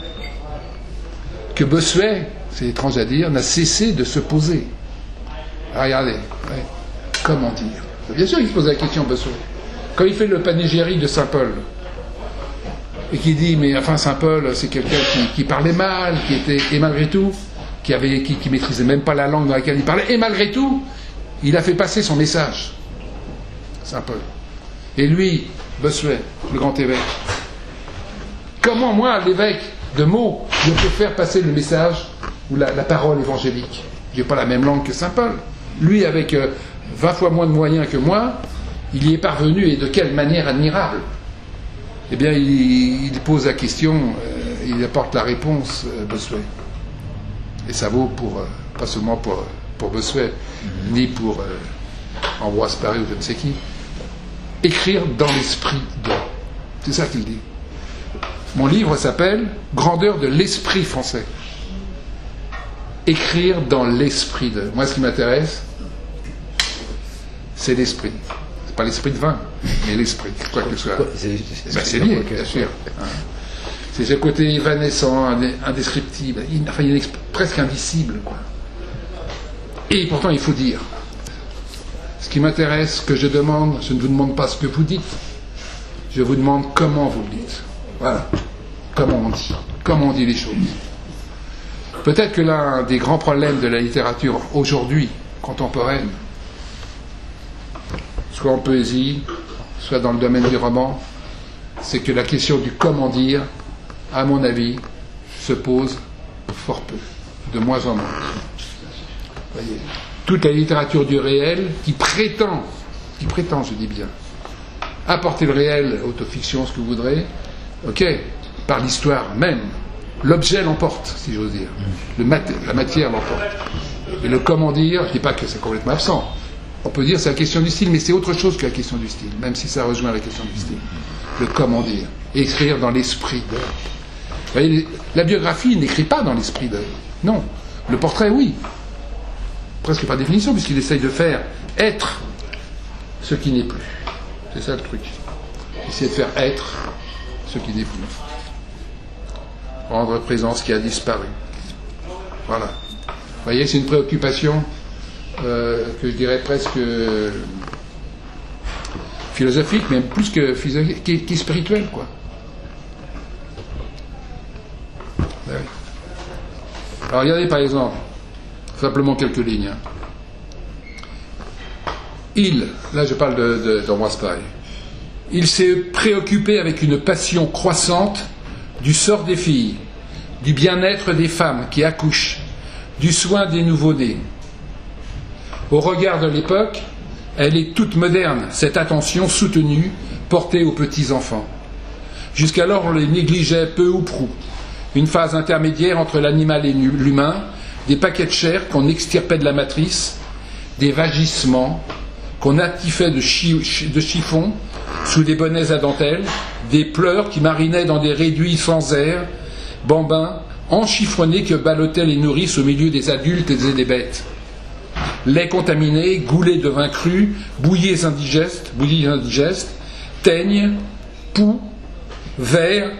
[SPEAKER 4] que Bossuet, c'est étrange à dire, n'a cessé de se poser. Ah, regardez, ouais. Comment dire? Bien sûr, il se pose la question, Bossuet. Quand il fait le panégyrique de Saint Paul, et qui dit, mais enfin, Saint Paul, c'est quelqu'un qui, qui parlait mal, qui était, et malgré tout, qui avait, qui, qui maîtrisait même pas la langue dans laquelle il parlait, et malgré tout, il a fait passer son message, Saint Paul. Et lui, Bossuet, le grand évêque, comment moi, l'évêque de Meaux, je peux faire passer le message ou la, la parole évangélique? J'ai pas la même langue que Saint Paul. Lui, avec euh, vingt fois moins de moyens que moi, il y est parvenu, et de quelle manière admirable. Eh bien, il, il pose la question, euh, il apporte la réponse, euh, Bossuet. Et ça vaut pour, euh, pas seulement pour, pour Bossuet, mmh. ni pour euh, Ambroise Paré ou je ne sais qui. Écrire dans l'esprit de. C'est ça qu'il dit. Mon livre s'appelle Grandeur de l'esprit français. Écrire dans l'esprit de. Moi, ce qui m'intéresse, c'est l'esprit. C'est pas l'esprit de vin, mais l'esprit, quoi que ce soit. C'est, c'est, ben, c'est lié, bien sûr. Hein. C'est ce côté évanescent, indescriptible, enfin, il est presque indicible, quoi. Et pourtant, il faut dire. Ce qui m'intéresse, ce que je demande, je ne vous demande pas ce que vous dites, je vous demande comment vous le dites. Voilà. Comment on dit. Comment on dit les choses. Peut-être que l'un des grands problèmes de la littérature aujourd'hui, contemporaine, soit en poésie, soit dans le domaine du roman, c'est que la question du comment dire, à mon avis, se pose fort peu, de moins en moins. Voyez. Toute la littérature du réel qui prétend, qui prétend, je dis bien, apporter le réel, autofiction, ce que vous voudrez, ok, par l'histoire même, l'objet l'emporte, si j'ose dire, le mat- la matière l'emporte. Et le comment dire, je ne dis pas que c'est complètement absent. On peut dire que c'est la question du style, mais c'est autre chose que la question du style, même si ça rejoint la question du style. Le comment dire, écrire dans l'esprit de. Vous voyez, la biographie n'écrit pas dans l'esprit de. Non, le portrait, oui. Presque par définition, puisqu'il essaye de faire être ce qui n'est plus. C'est ça le truc. Essayer de faire être ce qui n'est plus. Rendre présent ce qui a disparu. Voilà. Vous voyez, c'est une préoccupation euh, que je dirais presque euh, philosophique, mais plus que philosophique, qui, qui est spirituelle, quoi. Ben oui. Alors regardez par exemple, simplement quelques lignes. Il, là je parle de, de, d'Ambroise Paré, il s'est préoccupé avec une passion croissante du sort des filles, du bien-être des femmes qui accouchent, du soin des nouveau-nés. Au regard de l'époque, elle est toute moderne, cette attention soutenue portée aux petits-enfants. Jusqu'alors, on les négligeait peu ou prou. Une phase intermédiaire entre l'animal et l'humain, des paquets de chair qu'on extirpait de la matrice, des vagissements qu'on attifait de, chi- de chiffons sous des bonnets à dentelle, des pleurs qui marinaient dans des réduits sans air, bambins, enchiffronnés que ballottaient les nourrices au milieu des adultes et des bêtes. Lait contaminé, goulets de vin cru, bouillies indigestes, bouillies indigestes, teignes, poux, vers.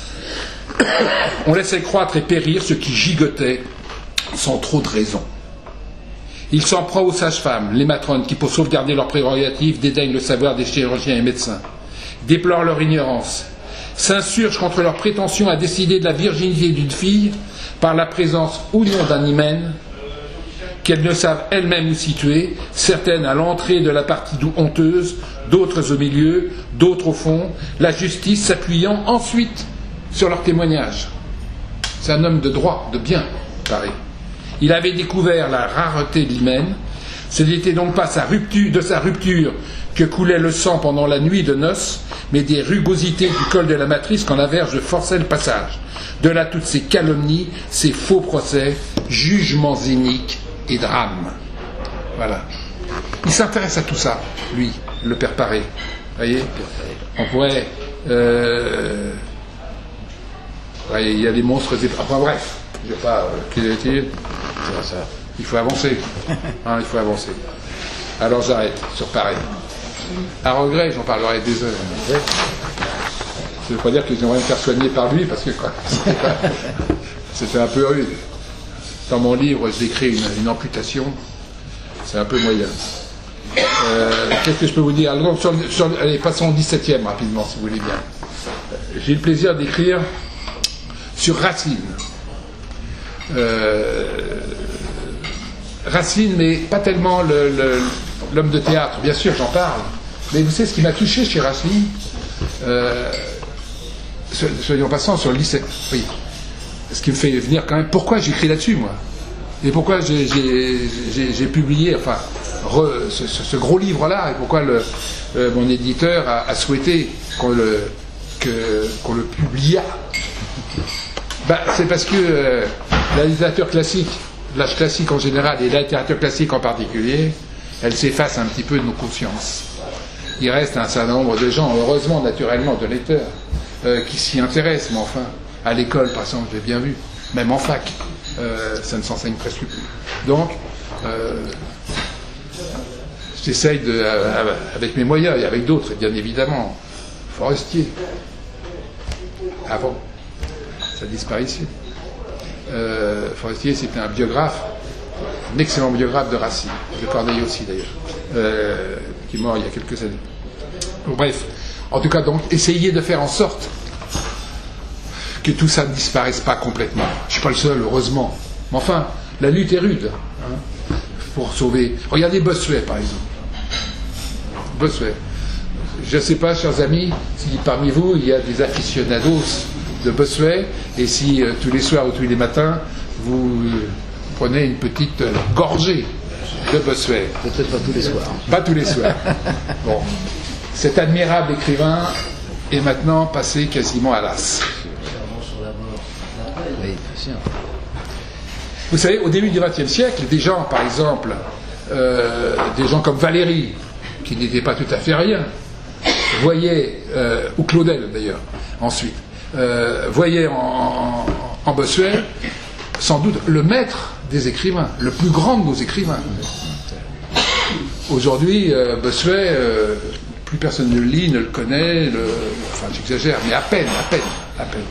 [SPEAKER 4] On laissait croître et périr ce qui gigotait sans trop de raison. Il s'en prend aux sages-femmes, les matrones, qui, pour sauvegarder leurs prérogatives, dédaignent le savoir des chirurgiens et médecins, déplorent leur ignorance, s'insurgent contre leur prétention à décider de la virginité d'une fille par la présence ou non d'un hymen qu'elles ne savent elles-mêmes où situer, certaines à l'entrée de la partie honteuse, d'autres au milieu, d'autres au fond, la justice s'appuyant ensuite sur leur témoignage. C'est un homme de droit, de bien, Paré. Il avait découvert la rareté de l'hymen. Ce n'était donc pas sa rupture, de sa rupture que coulait le sang pendant la nuit de noces, mais des rugosités du col de la matrice quand la verge forçait le passage. De là toutes ces calomnies, ces faux procès, jugements iniques et drame. Voilà. Il s'intéresse à tout ça, lui, le père Paré. Vous voyez, on pourrait... Euh, ouais, il y a des monstres... Enfin bref, je ne sais pas... Euh, ça. Il faut avancer. Hein, il faut avancer. Alors j'arrête sur Paré. À regret, j'en parlerai des heures. Ça ne veut pas dire que j'aimerais me faire soigner par lui, parce que quoi, c'était un peu rude. Dans mon livre, je décris une, une amputation. C'est un peu moyen. Euh, qu'est-ce que je peux vous dire? Alors, sur, sur, allez, passons au dix-septième rapidement, si vous voulez bien. J'ai le plaisir d'écrire sur Racine. Euh, Racine, mais pas tellement le, le, l'homme de théâtre. Bien sûr, j'en parle. Mais vous savez ce qui m'a touché chez Racine, euh, soyons passants sur le lycée. Oui. Ce qui me fait venir quand même. Pourquoi j'écris là-dessus, moi? Et pourquoi j'ai, j'ai, j'ai, j'ai publié, enfin, re, ce, ce gros livre-là, et pourquoi le, euh, mon éditeur a, a souhaité qu'on le, que, qu'on le publia? Ben, c'est parce que euh, la littérature classique, l'âge classique en général et la littérature classique en particulier, elle s'efface un petit peu de nos consciences. Il reste un certain nombre de gens, heureusement, naturellement, de lecteurs, euh, qui s'y intéressent, mais enfin, à l'école, par exemple, j'ai bien vu, même en fac, euh, ça ne s'enseigne presque plus. Donc, euh, j'essaye, de, euh, avec mes moyens et avec d'autres, bien évidemment, Forestier, avant sa disparition. Euh, Forestier, c'était un biographe, un excellent biographe de Racine, de Corneille aussi d'ailleurs, euh, qui est mort il y a quelques années. Bon, bref, en tout cas, donc, essayez de faire en sorte que tout ça ne disparaisse pas complètement. Je ne suis pas le seul, heureusement. Mais enfin, la lutte est rude hein, pour sauver. Regardez Bossuet, par exemple. Bossuet. Je ne sais pas, chers amis, si parmi vous, il y a des aficionados de Bossuet, et si euh, tous les soirs ou tous les matins, vous euh, prenez une petite euh, gorgée de Bossuet.
[SPEAKER 1] Peut-être pas tous les soirs.
[SPEAKER 4] Pas tous les soirs. Bon. Cet admirable écrivain est maintenant passé quasiment à l'as.
[SPEAKER 1] Oui, bien sûr.
[SPEAKER 4] Vous savez, au début du vingtième siècle, des gens, par exemple, euh, des gens comme Valéry, qui n'était pas tout à fait rien, voyaient, euh, ou Claudel d'ailleurs, ensuite, euh, voyaient en, en, en Bossuet, sans doute, le maître des écrivains, le plus grand de nos écrivains. Aujourd'hui, euh, Bossuet, euh, plus personne ne le lit, ne le connaît, le, enfin j'exagère, mais à peine, à peine, à peine.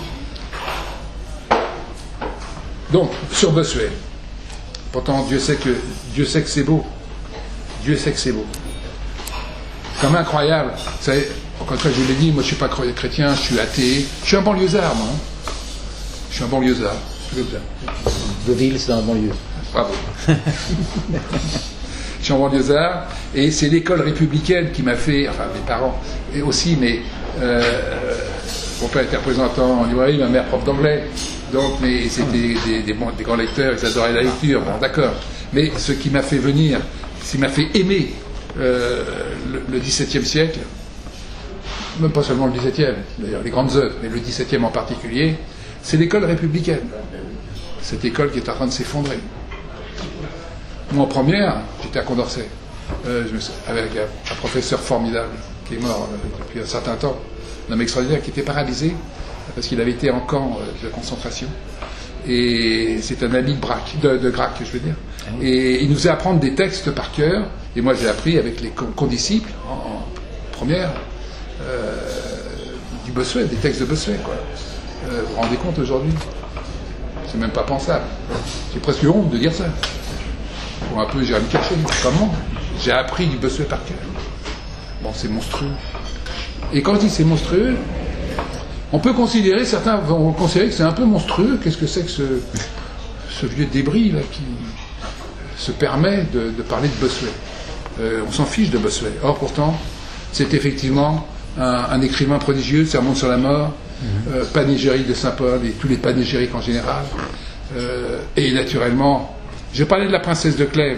[SPEAKER 4] Donc, sur Bossuet, pourtant Dieu sait que Dieu sait que c'est beau. Dieu sait que c'est beau. C'est quand même incroyable. Vous savez, encore une fois, je vous l'ai dit, moi je suis pas chrétien, je suis athée. Je suis un banlieusard, moi. Je suis un banlieusard.
[SPEAKER 1] De ville, c'est dans la banlieue.
[SPEAKER 4] Bravo. Je suis en banlieusard, et c'est l'école républicaine qui m'a fait, enfin mes parents et aussi, mais euh, mon père était représentant en librairie, ma mère prof d'anglais. Donc, mais c'était des, des, des, bons, des grands lecteurs, ils adoraient la lecture, bon, d'accord. Mais ce qui m'a fait venir, ce qui m'a fait aimer euh, le, le dix-septième siècle, même pas seulement le dix-septième, d'ailleurs les grandes œuvres, mais le dix-septième en particulier, c'est l'école républicaine. Cette école qui est en train de s'effondrer. Moi, en première, j'étais à Condorcet, euh, je me suis, avec un, un professeur formidable qui est mort euh, depuis un certain temps, un homme extraordinaire qui était paralysé parce qu'il avait été en camp de concentration. Et c'est un ami de Braque, de, de Gracq, je veux dire. Et il nous faisait apprendre des textes par cœur. Et moi, j'ai appris avec les condisciples, en, en première, euh, du Bossuet, des textes de Bossuet, quoi. Euh, vous vous rendez compte aujourd'hui? C'est même pas pensable. J'ai presque honte de dire ça. Pour un peu, j'ai à me cacher. Comment? J'ai appris du Bossuet par cœur. Bon, c'est monstrueux. Et quand je dis c'est monstrueux, on peut considérer, certains vont considérer que c'est un peu monstrueux. Qu'est-ce que c'est que ce, ce vieux débris là qui se permet de, de parler de Bossuet? euh, On s'en fiche de Bossuet. Or pourtant, c'est effectivement un, un écrivain prodigieux, Sermon sur la mort, mmh. euh, panégyrique de Saint-Paul et tous les panégyriques en général. Euh, et naturellement, je parlais de la princesse de Clèves.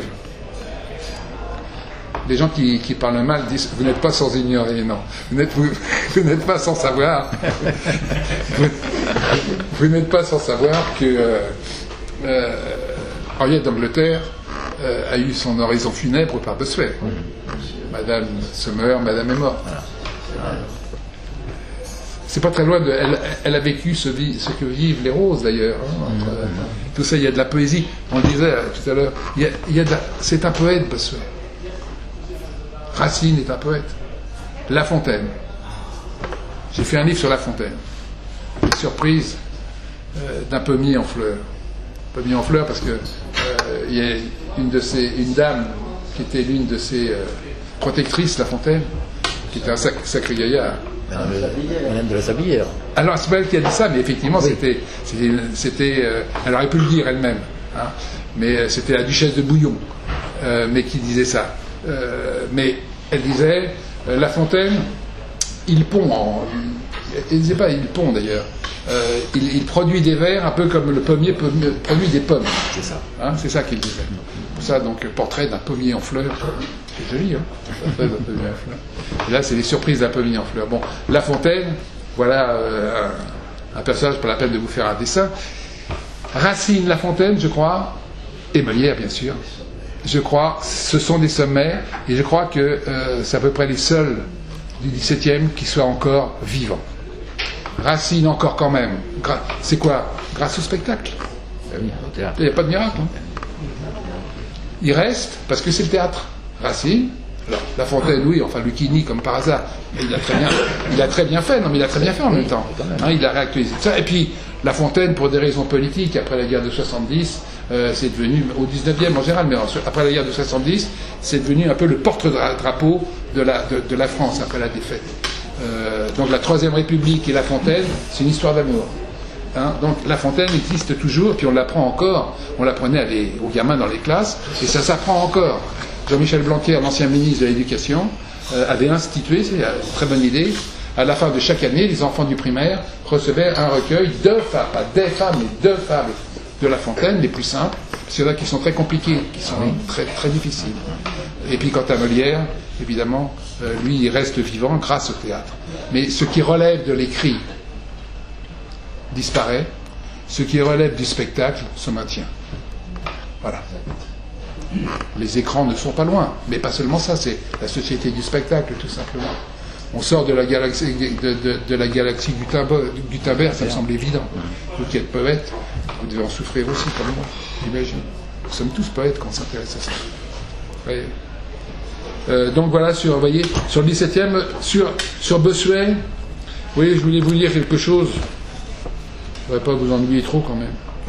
[SPEAKER 4] Les gens qui, qui parlent mal disent « Vous n'êtes pas sans ignorer ». Non, vous n'êtes, vous, vous n'êtes pas sans savoir. vous, vous n'êtes pas sans savoir que euh, euh, Henriette d'Angleterre euh, a eu son oraison funèbre par Bossuet. Madame se meurt, Madame est morte. Euh, c'est pas très loin de. Elle, elle a vécu ce, ce que vivent les roses d'ailleurs. Hein, entre, euh, tout ça, il y a de la poésie. On le disait tout à l'heure. Il y a, il y a de la, c'est un poète, Bossuet. Racine est un poète. La Fontaine. J'ai fait un livre sur La Fontaine. Les surprises euh, d'un pommier en fleurs. Pommier en fleurs parce que euh, il y a une de ces, une dame qui était l'une de ses euh, protectrices, La Fontaine, qui était un sac, sacré gaillard.
[SPEAKER 1] Madame de la Sablière.
[SPEAKER 4] Alors c'est pas elle qui a dit ça, mais effectivement oui. c'était, c'était, c'était euh, elle aurait pu le dire elle-même, hein, mais euh, c'était la duchesse de Bouillon, euh, mais qui disait ça. Euh, mais elle disait euh, La Fontaine, il pond, en, il disait pas il pond d'ailleurs. Euh, il, il produit des vers un peu comme le pommier produit des pommes.
[SPEAKER 1] C'est ça.
[SPEAKER 4] Hein, c'est ça qu'il disait. Pour ça, donc, portrait d'un pommier en fleurs. C'est joli, hein. Portrait d'un pommier en fleurs. Et là, c'est les surprises d'un pommier en fleurs. Bon, La Fontaine, voilà euh, un, un personnage, pas la peine de vous faire un dessin. Racine, La Fontaine, je crois, et Molière, bien sûr. Je crois, ce sont des sommaires, et je crois que euh, c'est à peu près les seuls du dix-septième qui soient encore vivants. Racine encore quand même. Gra- c'est quoi? Grâce au spectacle. Il n'y a pas de miracle. Hein. Il reste parce que c'est le théâtre. Racine. Alors, La Fontaine, oui, enfin Lucchini comme par hasard. Mais il a très bien, il a très bien fait. Non, mais il a très bien fait en même temps. Hein, il a réactualisé ça. Et puis La Fontaine, pour des raisons politiques, après la guerre de soixante-dix, euh, c'est devenu au dix-neuvième en général, mais après la guerre de soixante-dix, c'est devenu un peu le porte-drapeau de la de, de la France après la défaite. Euh, donc la Troisième République et La Fontaine, c'est une histoire d'amour. Hein, donc La Fontaine existe toujours, puis on l'apprend encore. On l'apprenait à les, aux gamins dans les classes, et ça s'apprend encore. Jean-Michel Blanquer, l'ancien ministre de l'Éducation, euh, avait institué, c'est une très bonne idée, à la fin de chaque année, les enfants du primaire recevaient un recueil de fables, pas des fables, mais de fables de La Fontaine, les plus simples, parce qu'il y en a qui sont très compliquées, qui sont très, très difficiles. Et puis quant à Molière, évidemment, euh, lui, il reste vivant grâce au théâtre. Mais ce qui relève de l'écrit disparaît, ce qui relève du spectacle se maintient. Voilà. Les écrans ne sont pas loin, mais pas seulement ça, c'est la société du spectacle, tout simplement. On sort de la galaxie, de, de, de la galaxie Gutenberg, ça me semble évident. Vous qui êtes poète, vous devez en souffrir aussi, comme moi, j'imagine. Nous sommes tous poètes quand on s'intéresse à ça. Voyez. Euh, donc voilà, sur, vous voyez, sur le dix-septième, sur, sur Bossuet, oui, je voulais vous lire quelque chose. Je ne voudrais pas vous ennuyer trop quand même. Euh,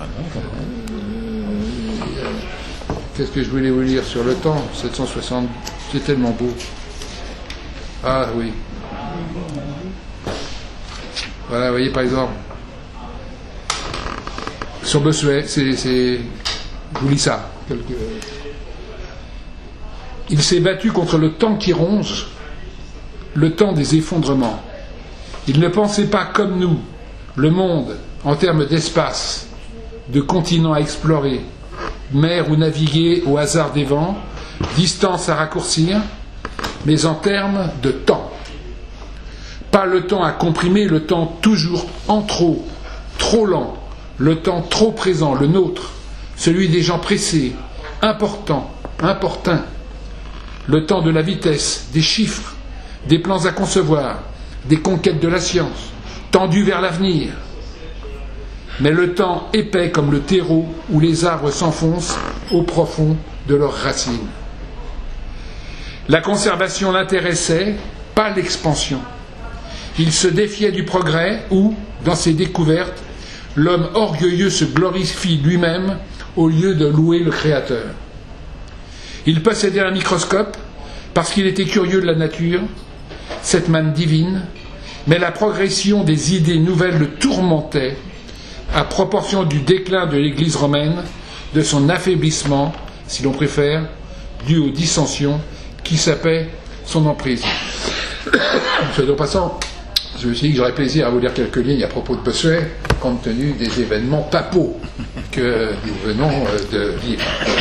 [SPEAKER 4] Qu'est-ce que je voulais vous lire sur le temps? sept cent soixante, c'est tellement beau. Ah oui. Voilà, vous voyez par exemple, sur Bossuet, c'est, c'est, je vous lis ça. Quelques... Il s'est battu contre le temps qui ronge, le temps des effondrements. Il ne pensait pas comme nous, le monde, en termes d'espace, de continents à explorer, mer où naviguer au hasard des vents, distance à raccourcir, mais en termes de temps. Pas le temps à comprimer, le temps toujours en trop, trop lent, le temps trop présent, le nôtre, celui des gens pressés, importants, importuns, le temps de la vitesse, des chiffres, des plans à concevoir, des conquêtes de la science, tendu vers l'avenir. Mais le temps épais comme le terreau où les arbres s'enfoncent au profond de leurs racines. La conservation l'intéressait, pas l'expansion. Il se défiait du progrès où, dans ses découvertes, l'homme orgueilleux se glorifie lui-même au lieu de louer le Créateur. Il possédait un microscope parce qu'il était curieux de la nature, cette manne divine, mais la progression des idées nouvelles le tourmentait à proportion du déclin de l'Église romaine, de son affaiblissement, si l'on préfère, dû aux dissensions qui sapaient son emprise. Soit en passant, je me suis dit que j'aurais plaisir à vous lire quelques lignes à propos de Bossuet, compte tenu des événements papaux que nous venons de vivre.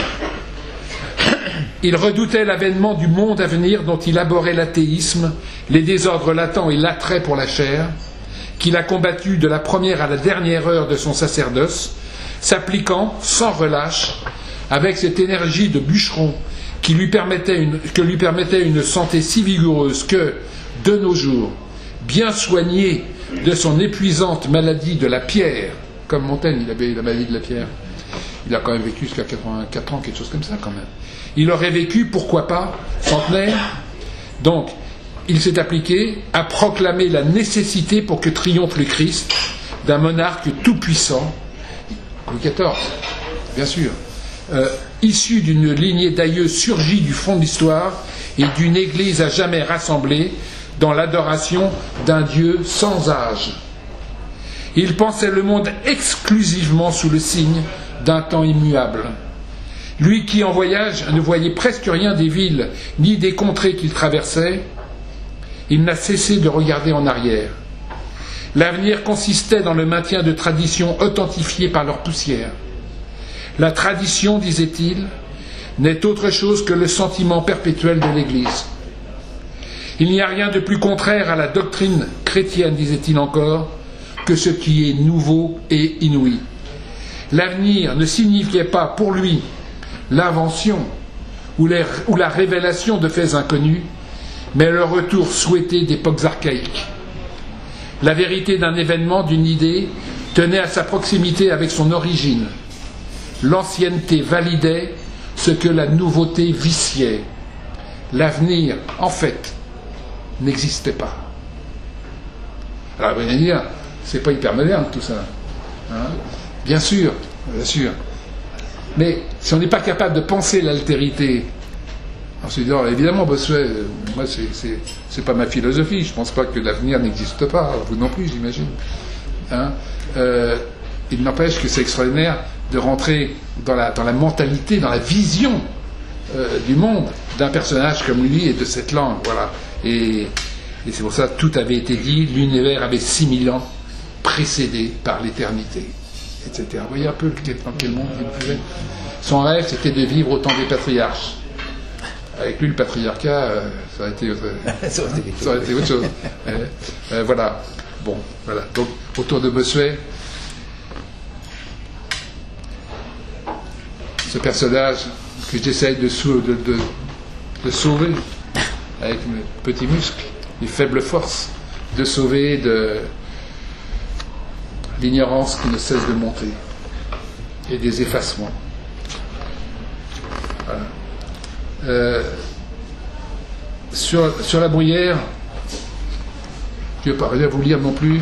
[SPEAKER 4] Il redoutait l'avènement du monde à venir dont il abhorrait l'athéisme, les désordres latents et l'attrait pour la chair, qu'il a combattu de la première à la dernière heure de son sacerdoce, s'appliquant sans relâche avec cette énergie de bûcheron qui lui permettait une, que lui permettait une santé si vigoureuse que, de nos jours, bien soigné de son épuisante maladie de la pierre, comme Montaigne, il avait la maladie de la pierre, il a quand même vécu jusqu'à quatre-vingt-quatre ans, quelque chose comme ça quand même. Il aurait vécu, pourquoi pas, centenaire. Donc, il s'est appliqué à proclamer la nécessité pour que triomphe le Christ d'un monarque tout-puissant, Louis quatorze, bien sûr, euh, issu d'une lignée d'aïeux surgie du fond de l'histoire et d'une église à jamais rassemblée dans l'adoration d'un Dieu sans âge. Il pensait le monde exclusivement sous le signe d'un temps immuable. Lui qui, en voyage, ne voyait presque rien des villes ni des contrées qu'il traversait, il n'a cessé de regarder en arrière. L'avenir consistait dans le maintien de traditions authentifiées par leur poussière. La tradition, disait-il, n'est autre chose que le sentiment perpétuel de l'Église. Il n'y a rien de plus contraire à la doctrine chrétienne, disait-il encore, que ce qui est nouveau et inouï. L'avenir ne signifiait pas pour lui l'invention ou, les, ou la révélation de faits inconnus, mais le retour souhaité d'époques archaïques. La vérité d'un événement, d'une idée, tenait à sa proximité avec son origine. L'ancienneté validait ce que la nouveauté viciait. L'avenir, en fait, n'existait pas. Alors, vous allez dire, c'est pas hyper moderne tout ça. Hein? Bien sûr, bien sûr. Mais si on n'est pas capable de penser l'altérité, en se disant, évidemment, Bossuet, moi, c'est, c'est, c'est pas ma philosophie, je pense pas que l'avenir n'existe pas, vous non plus, j'imagine. Hein? Euh, il n'empêche que c'est extraordinaire de rentrer dans la, dans la mentalité, dans la vision euh, du monde d'un personnage comme lui et de cette langue, voilà. Et, et c'est pour ça que tout avait été dit, l'univers avait six mille ans, précédé par l'éternité, et cetera. Vous voyez un peu dans quel monde il vivait. Son rêve, c'était de vivre au temps des patriarches. Avec lui, le patriarcat, euh, ça aurait été, euh, ça aurait été autre chose. euh, euh, voilà. Bon, voilà. Donc, autour de Bossuet, ce personnage que j'essaye de, sou- de, de, de sauver avec mes petits muscles, les faibles forces, de sauver de l'ignorance qui ne cesse de monter et des effacements. Voilà. Euh, sur, sur la Bruyère, je ne vais pas vous lire non plus,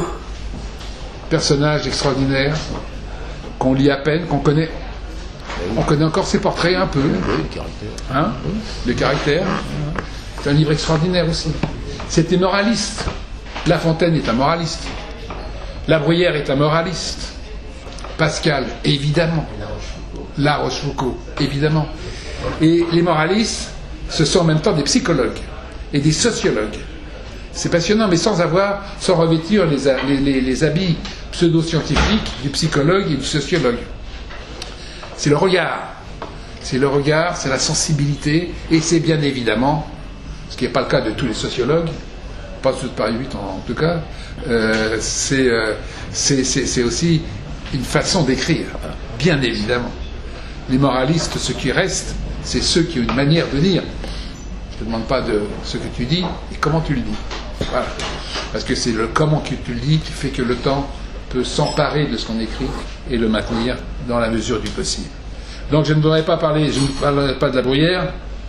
[SPEAKER 4] personnage extraordinaire qu'on lit à peine, qu'on connaît. On connaît encore ses portraits un peu. Hein, le caractère. C'est un livre extraordinaire aussi. C'était moraliste. La Fontaine est un moraliste. La Bruyère est un moraliste. Pascal, évidemment. La Rochefoucauld, évidemment. Et les moralistes, ce sont en même temps des psychologues et des sociologues. C'est passionnant, mais sans avoir, sans revêtir les, les, les, les habits pseudo-scientifiques du psychologue et du sociologue. C'est le regard. C'est le regard, c'est la sensibilité, et c'est bien évidemment, ce qui n'est pas le cas de tous les sociologues, pas ceux de Paris huit en, en tout cas, euh, c'est, euh, c'est, c'est, c'est aussi une façon d'écrire, bien évidemment. Les moralistes, ce qui reste, c'est ceux qui ont une manière de dire. Je ne te demande pas de ce que tu dis et comment tu le dis. Voilà. Parce que c'est le comment que tu le dis qui fait que le temps peut s'emparer de ce qu'on écrit et le maintenir dans la mesure du possible. Donc je ne voudrais pas parler, je ne parlerai pas de la Bruyère,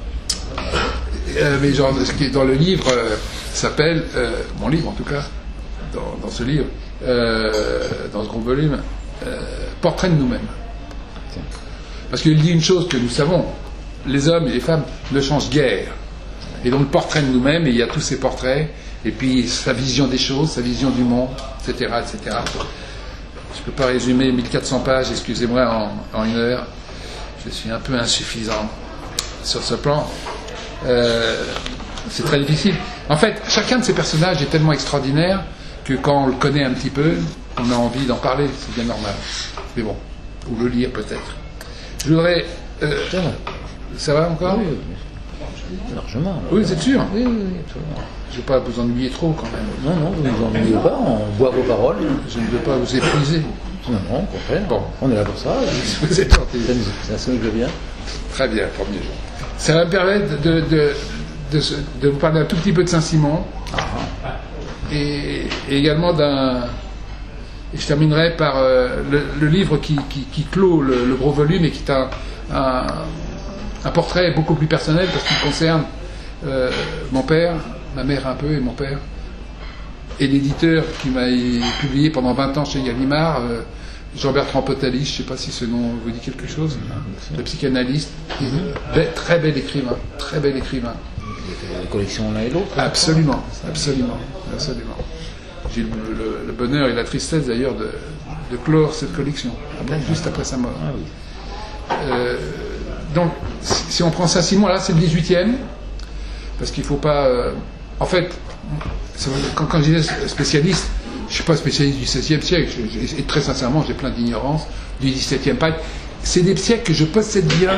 [SPEAKER 4] euh, mais genre, ce qui est dans le livre euh, s'appelle, euh, mon livre en tout cas, dans, dans ce livre, euh, dans ce gros volume, euh, Portrait de nous-mêmes. Parce qu'il dit une chose que nous savons, les hommes et les femmes ne changent guère. Et donc le portrait de nous-mêmes, et il y a tous ces portraits, et puis sa vision des choses, sa vision du monde, et cetera, et cetera. Je ne peux pas résumer mille quatre cents pages, excusez-moi, en, en une heure. Je suis un peu insuffisant sur ce plan. Euh, c'est très difficile. En fait, chacun de ces personnages est tellement extraordinaire que quand on le connaît un petit peu, on a envie d'en parler, c'est bien normal. Mais bon, ou le lire peut-être. Je voudrais... Euh,
[SPEAKER 1] ça va.
[SPEAKER 4] Ça va encore ?
[SPEAKER 1] Oui, oui. Largement.
[SPEAKER 4] Oui, c'est sûr.
[SPEAKER 1] Oui, oui, oui, absolument.
[SPEAKER 4] Je ne veux pas vous ennuyer trop quand même.
[SPEAKER 1] Non, non, vous ne vous ennuyez pas, on voit vos paroles.
[SPEAKER 4] Je ne veux pas vous épuiser.
[SPEAKER 1] Non, non, au contraire.
[SPEAKER 4] Bon.
[SPEAKER 1] On est là pour ça.
[SPEAKER 4] Vous êtes gentil.
[SPEAKER 1] Ça nous- ça nous va bien.
[SPEAKER 4] Très bien, tant mieux. Ça va me permettre de, de, de, de vous parler un tout petit peu de Saint-Simon et, et également d'un... Et je terminerai par euh, le, le livre qui, qui, qui clôt le, le gros volume et qui est un, un, un portrait beaucoup plus personnel parce qu'il concerne euh, mon père, ma mère un peu et mon père, et l'éditeur qui m'a publié pendant vingt ans chez Gallimard, euh, Jean-Bertrand Potali, je ne sais pas si ce nom vous dit quelque chose, le psychanalyste, be- très bel écrivain, très bel écrivain.
[SPEAKER 1] La collection l'un et l'autre.
[SPEAKER 4] Absolument, absolument, absolument. J'ai le, le- le bonheur et la tristesse d'ailleurs de, de clore cette collection, juste après sa mort.
[SPEAKER 1] Ah oui.
[SPEAKER 4] Euh, donc, si, si on prend Saint-Simon, là c'est le dix-huitième, parce qu'il ne faut pas... euh, en fait, c'est vrai, quand, quand je disais spécialiste, je ne suis pas spécialiste du seizième siècle, je- je- et très sincèrement j'ai plein d'ignorance du dix-septième pas. C'est des siècles que je possède bien,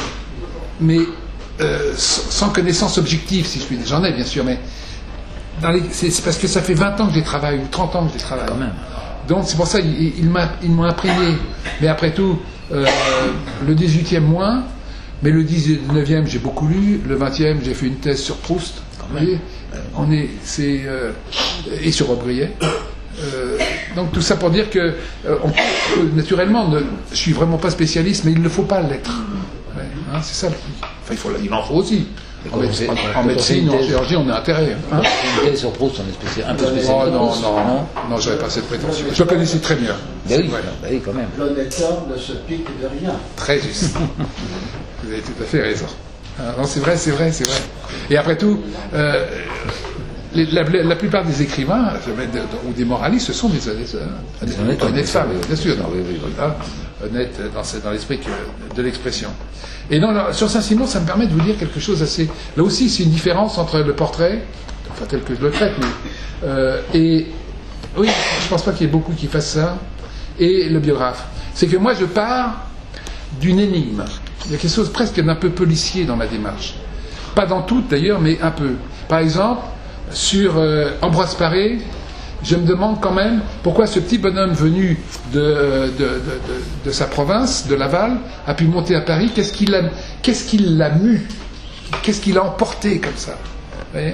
[SPEAKER 4] mais euh, sans sans connaissance objective, si je puis dire. J'en ai bien sûr, mais dans les- c'est c'est parce que ça fait vingt ans que je les travaille, ou trente ans que je les travaille.
[SPEAKER 1] Quand même.
[SPEAKER 4] Donc c'est pour ça qu'ils ils m'a- ils m'ont imprégné. Mais après tout, euh, le dix-huitième moins, mais le dix-neuvième j'ai beaucoup lu, le vingtième j'ai fait une thèse sur Proust. Vous voyez, on est, c'est, euh, et sur Aubriet. Euh, donc tout ça pour dire que euh, on peut, naturellement, ne, je suis vraiment pas spécialiste, mais il ne faut pas l'être. Ouais, hein, c'est ça le truc. Enfin, il, faut, il en faut aussi. En,
[SPEAKER 1] quand
[SPEAKER 4] médecine,
[SPEAKER 1] on fait-
[SPEAKER 4] en
[SPEAKER 1] quand on
[SPEAKER 4] médecine
[SPEAKER 1] fait
[SPEAKER 4] ou
[SPEAKER 1] une
[SPEAKER 4] en
[SPEAKER 1] thèse-
[SPEAKER 4] chirurgie, on a intérêt. Hein.
[SPEAKER 1] Une thèse sur Proust, on est spécial, un peu
[SPEAKER 4] Oh
[SPEAKER 1] spécial.
[SPEAKER 4] non, non, non, j'avais pas cette prétention. Je le connaissais très bien.
[SPEAKER 1] Ben oui,
[SPEAKER 4] Voilà.
[SPEAKER 1] ben oui, quand même.
[SPEAKER 6] L'honnête homme ne se pique de rien.
[SPEAKER 4] Très juste. Vous avez tout à fait raison. Ah, non, c'est vrai, c'est vrai, c'est vrai. Et après tout, euh, les- la, la plupart des écrivains je vais dire, ou des moralistes, ce sont des honnêtes, euh, des
[SPEAKER 1] honnêtes
[SPEAKER 4] honnêtes
[SPEAKER 1] hommes,
[SPEAKER 4] femmes,
[SPEAKER 1] oui, oui.
[SPEAKER 4] bien sûr.
[SPEAKER 1] Ah, oui, oui, oui.
[SPEAKER 4] Hein, honnêtes dans, ce- dans l'esprit que- de l'expression. Et non, non, sur Saint-Simon, ça me permet de vous dire quelque chose assez. Là aussi, c'est une différence entre le portrait, enfin tel que je le traite, mais, euh, et oui, je pense pas qu'il y ait beaucoup qui fassent ça, et le biographe. C'est que moi, je pars d'une énigme. Il y a quelque chose presque d'un peu policier dans ma démarche. Pas dans tout d'ailleurs, mais un peu. Par exemple, sur euh, Ambroise Paré, je me demande quand même pourquoi ce petit bonhomme venu de, de, de, de, de sa province, de Laval, a pu monter à Paris. Qu'est-ce qui l'a, qu'est-ce qui l'a mu? Qu'est-ce qui l'a emporté comme ça? Vous voyez,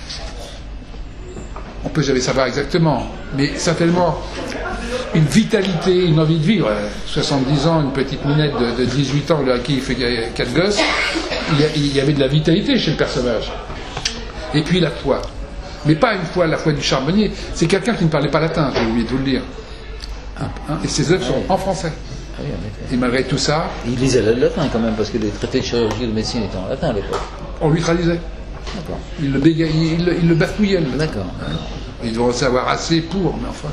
[SPEAKER 4] on peut jamais savoir exactement, mais certainement une vitalité, une envie de vivre. soixante-dix ans, une petite minette de, de dix-huit ans, là, qui fait quatre gosses, il y, a, il y avait de la vitalité chez le personnage. Et puis la foi. Mais pas une foi, la foi du charbonnier. C'est quelqu'un qui ne parlait pas latin, j'ai oublié de vous le dire. Hein, et ses œuvres sont en français.
[SPEAKER 1] Ah oui, en effet.
[SPEAKER 4] Et malgré tout ça,
[SPEAKER 1] Il lisait le latin quand même, parce que les traités de chirurgie et de médecine étaient en latin à l'époque.
[SPEAKER 4] on lui traduisait.
[SPEAKER 1] D'accord.
[SPEAKER 4] Il le, bégayait, il, le- il le bafouillait. le-
[SPEAKER 1] D'accord.
[SPEAKER 4] Il doit en savoir assez pour, mais enfin.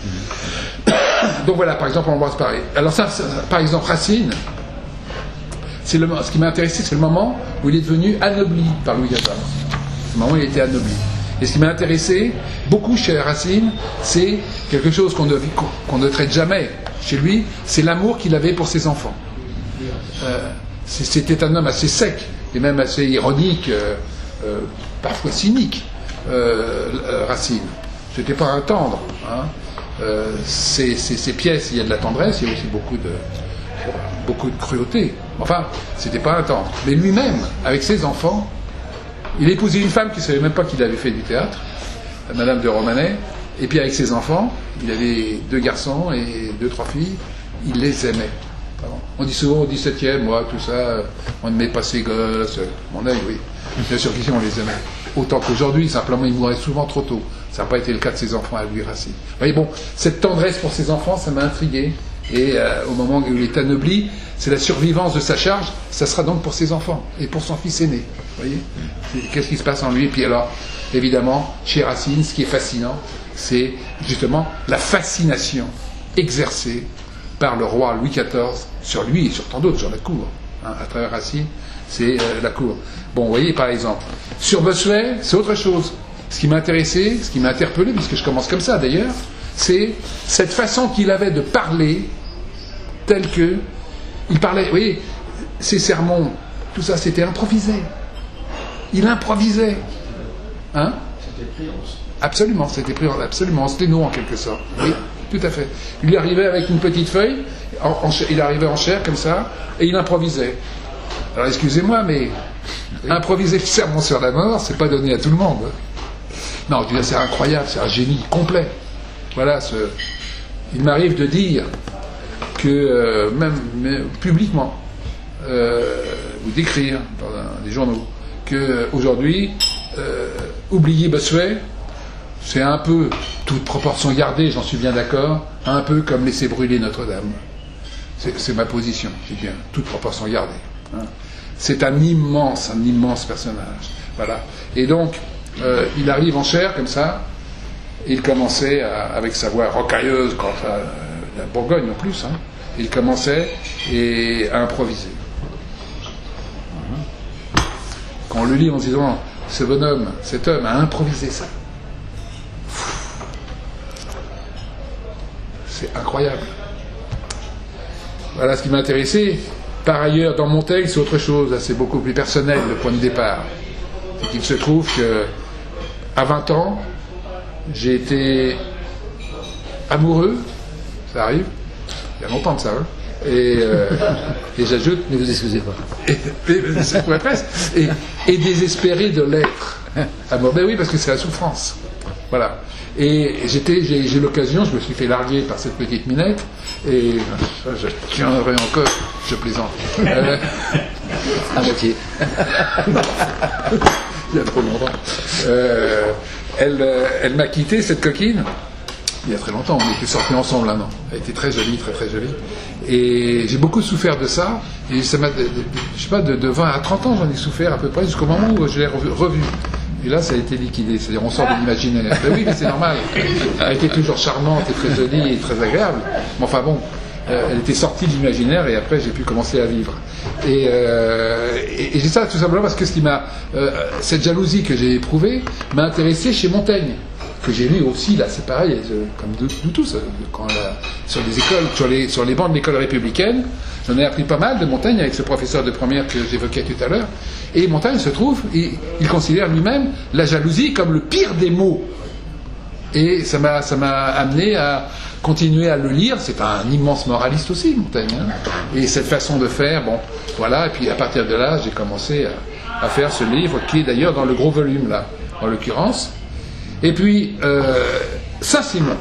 [SPEAKER 4] Donc voilà, par exemple, on embrasse Paris. Alors ça, ça, par exemple, Racine, c'est le, ce qui m'a intéressé, c'est le moment où il est devenu anobli par Louis quatorze. Le moment où il était anobli. Et ce qui m'a intéressé, beaucoup chez Racine, c'est quelque chose qu'on ne, qu'on, qu'on ne traite jamais chez lui, c'est l'amour qu'il avait pour ses enfants. Euh, c'est- c'était un homme assez sec, et même assez ironique, euh, euh, parfois cynique, euh, euh, Racine. C'était pas un tendre. Hein. Euh, ces, ces- ces pièces, il y a de la tendresse, il y a aussi beaucoup de, beaucoup de cruauté. Enfin, c'était pas un tendre. Mais lui-même, avec ses enfants, il a épousé une femme qui ne savait même pas qu'il avait fait du théâtre, Madame de Romanet, et puis avec ses enfants, il avait deux garçons et deux, trois filles, il les aimait. Pardon. On dit souvent au dix-septième, moi, tout ça, on ne met pas ses gosses, mon œil, oui. Bien sûr qu'ici, on les aimait. Autant qu'aujourd'hui, simplement, il mourait souvent trop tôt. Ça n'a pas été le cas de ses enfants à lui, Racine. Vous voyez, bon, cette tendresse pour ses enfants, ça m'a intrigué. Et euh, au moment où il est anobli, c'est la survivance de sa charge, ça sera donc pour ses enfants et pour son fils aîné. Vous voyez, c'est- qu'est-ce qui se passe en lui? Et puis alors, évidemment, chez Racine, ce qui est fascinant, c'est justement la fascination exercée par le roi Louis quatorze sur lui et sur tant d'autres, sur la cour. Hein, à travers Racine, c'est euh, la cour. Bon, vous voyez, par exemple, sur Bossuet, c'est autre chose. Ce qui m'a intéressé, ce qui m'a interpellé, puisque je commence comme ça d'ailleurs, c'est cette façon qu'il avait de parler, tel que il parlait. Vous voyez, ses sermons, tout ça, c'était improvisé. Il improvisait. Hein?
[SPEAKER 6] C'était pris en...
[SPEAKER 4] Absolument, c'était pris en, absolument en sténo en quelque sorte. Oui, tout à fait. Il arrivait avec une petite feuille, en, en, il arrivait en chair comme ça, et il improvisait. Alors excusez-moi, mais improviser le sermon sur la mort, c'est pas donné à tout le monde. Non, je veux dire, c'est incroyable, c'est un génie complet. Voilà, ce... il m'arrive de dire que, euh, même, même publiquement, euh, ou d'écrire dans un, des journaux, que aujourd'hui, euh, oublier Bossuet, c'est un peu, toute proportion gardée, j'en suis bien d'accord, un peu comme laisser brûler Notre-Dame. C'est, c'est ma position, j'ai bien, toute proportion gardée. Hein. C'est un immense, un immense personnage. Voilà. Et donc, euh, il arrive en chair comme ça, et il commençait à, avec sa voix rocailleuse, quand euh, la Bourgogne en plus, hein, il commençait et à improviser. Quand on le lit en disant, ce bonhomme, cet homme a improvisé ça. C'est incroyable. Voilà ce qui m'a intéressé. Par ailleurs, dans Montaigne, c'est autre chose, là, c'est beaucoup plus personnel, le point de départ. C'est qu'il se trouve que, à vingt ans, j'ai été amoureux, ça arrive, il y a longtemps de ça, hein, et, euh, et j'ajoute...
[SPEAKER 1] Ne vous excusez pas.
[SPEAKER 4] Et, et, c'est quoi, presque, et, et désespéré de l'être. Amour, ben oui, parce que c'est la souffrance. Voilà. Et j'étais, j'ai, j'ai l'occasion, je me suis fait larguer par cette petite minette, et je tiendrai encore, je plaisante. Euh,
[SPEAKER 1] à moitié.
[SPEAKER 4] Il y a trop longtemps. Euh, elle, elle m'a quitté, cette coquine, il y a très longtemps, on était sortis ensemble un an. Elle était très jolie, très très jolie. Et j'ai beaucoup souffert de ça, et ça m'a, de, de, je sais pas, de, de vingt à trente ans, j'en ai souffert à peu près, jusqu'au moment où je l'ai revu. revu. Et là, ça a été liquidé, c'est-à-dire on sort de l'imaginaire. Ben oui, mais c'est normal. Elle était toujours charmante et très jolie et très agréable. Mais enfin bon, euh, elle était sortie de l'imaginaire et après j'ai pu commencer à vivre. Et, euh, et, et j'ai ça tout simplement parce que ce qui m'a, euh, cette jalousie que j'ai éprouvée m'a intéressé chez Montaigne, que j'ai lu aussi là, c'est pareil, comme nous, nous tous, quand la, sur les écoles, sur les sur les bancs de l'école républicaine. J'en ai appris pas mal de Montaigne avec ce professeur de première que j'évoquais tout à l'heure. Et Montaigne se trouve, il, il considère lui-même la jalousie comme le pire des maux. Et ça m'a, ça m'a amené à continuer à le lire. C'est un immense moraliste aussi, Montaigne. Hein. Et cette façon de faire, bon, voilà. Et puis à partir de là, j'ai commencé à, à faire ce livre qui est d'ailleurs dans le gros volume là, en l'occurrence. Et puis euh, Saint-Simon,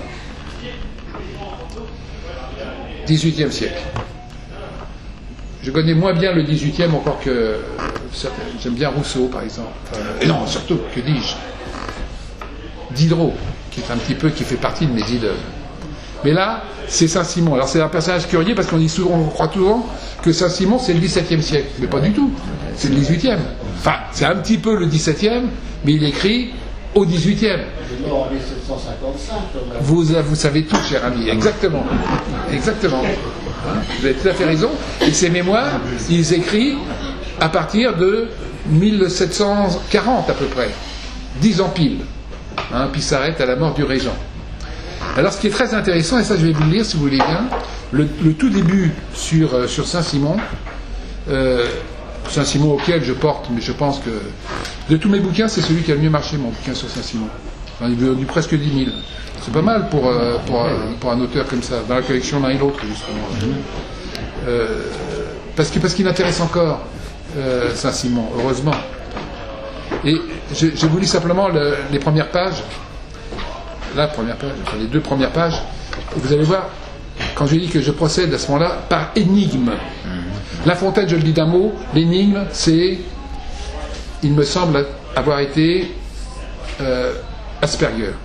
[SPEAKER 4] dix-huitième siècle. Je connais moins bien le dix-huitième encore que euh, j'aime bien Rousseau par exemple. Euh, et non, surtout, que dis-je, Diderot, qui est un petit peu, qui fait partie de mes idées. Mais là, c'est Saint-Simon. Alors c'est un personnage curieux parce qu'on dit souvent, on croit souvent que Saint-Simon c'est le dix-septième siècle, mais pas du tout. C'est le dix-huitième. Enfin, c'est un petit peu le dix-septième, mais il écrit au dix-huitième.
[SPEAKER 6] Il est mort en mille sept cent cinquante-cinq.
[SPEAKER 4] Vous, vous savez tout, cher ami. Exactement. Exactement. Hein, vous avez tout à fait raison. Et ses mémoires, ils écrivent à partir de mille sept cent quarante à peu près. Dix ans pile. Hein, puis s'arrête à la mort du régent. Alors ce qui est très intéressant, et ça je vais vous le lire si vous voulez bien, le, le tout début sur, euh, sur Saint-Simon, euh, Saint-Simon auquel je porte, mais je pense que de tous mes bouquins, c'est celui qui a le mieux marché, mon bouquin sur Saint-Simon. Enfin, il a vendu presque dix mille. C'est pas mal pour, euh, pour, euh, pour un auteur comme ça, dans la collection l'un et l'autre, justement. Euh, parce, que, parce qu'il intéresse encore euh, Saint-Simon, heureusement. Et je, je vous lis simplement le, les premières pages, la première page, enfin les deux premières pages, et vous allez voir, quand je dis que je procède à ce moment-là, par énigme. La Fontaine, je le dis d'un mot, l'énigme, c'est, il me semble avoir été euh, Asperger,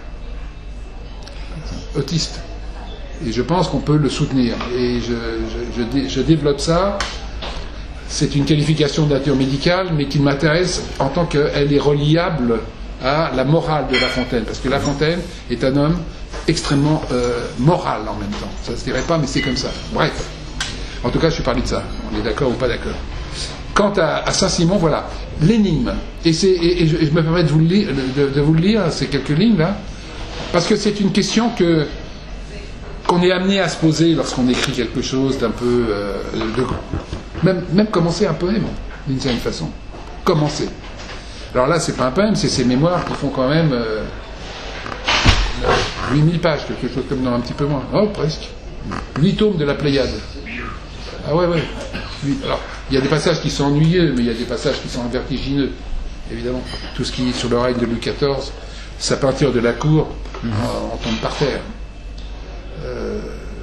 [SPEAKER 4] autiste. Et je pense qu'on peut le soutenir. Et je, je, je, je développe ça. C'est une qualification de nature médicale, mais qui m'intéresse en tant qu'elle est reliable à la morale de La Fontaine. Parce que La Fontaine est un homme extrêmement euh, moral en même temps. Ça ne se dirait pas, mais c'est comme ça. Bref. En tout cas, je suis parlé de ça. On est d'accord ou pas d'accord. Quant à, à Saint-Simon, voilà. L'énigme. Et, c'est, et, et, je, et je me permets de vous le lire, de, de vous le lire, ces quelques lignes là. Parce que c'est une question que qu'on est amené à se poser lorsqu'on écrit quelque chose d'un peu... Euh, de, même, même commencer un poème, d'une certaine façon. Commencer. Alors là, c'est pas un poème, c'est ses mémoires qui font quand même... Euh, huit mille pages, quelque chose comme non, un petit peu moins. Oh, presque. huit tomes de la Pléiade. Ah ouais, ouais. Alors, il y a des passages qui sont ennuyeux, mais il y a des passages qui sont vertigineux, évidemment. Tout ce qui est sur le règne de Louis quatorze, sa peinture de la cour, mm-hmm. on, on tombe par terre. Euh...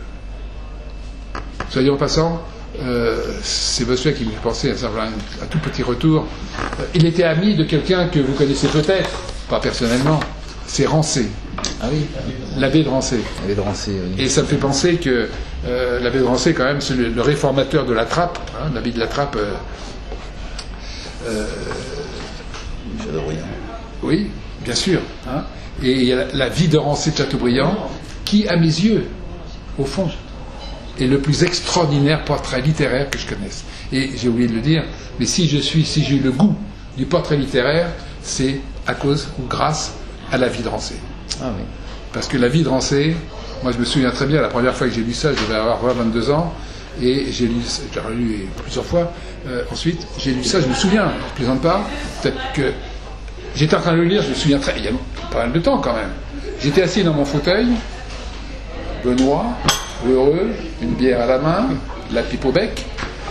[SPEAKER 4] Soyons passants, euh, c'est Bossuet qui me fait penser à un, un tout petit retour. Euh, il était ami de quelqu'un que vous connaissez peut-être, pas personnellement, c'est Rancé.
[SPEAKER 1] Ah oui.
[SPEAKER 4] L'abbé de Rancé.
[SPEAKER 1] L'abbé de Rancé, oui.
[SPEAKER 4] Et ça me fait penser que euh, l'abbé de Rancé, quand même, c'est le, le réformateur de la Trappe, hein, l'abbé de la Trappe. Euh, euh,
[SPEAKER 1] Chateaubriand.
[SPEAKER 4] Oui, bien sûr. Hein. Et il y a la, la vie de Rancé de Chateaubriand, qui, à mes yeux, au fond, est le plus extraordinaire portrait littéraire que je connaisse. Et j'ai oublié de le dire, mais si je suis, si j'ai eu le goût du portrait littéraire, c'est à cause ou grâce à la vie de Rancé.
[SPEAKER 1] Ah oui.
[SPEAKER 4] Parce que la vie de Rancé, moi je me souviens très bien, la première fois que j'ai lu ça, je devais avoir vingt-deux ans, et j'ai lu, j'ai relu plusieurs fois, euh, ensuite j'ai lu ça, je me souviens, je plaisante pas, peut-être que j'étais en train de le lire, je me souviens très, il y a pas mal de temps quand même. J'étais assis dans mon fauteuil, Benoît, heureux, une bière à la main, la pipe au bec,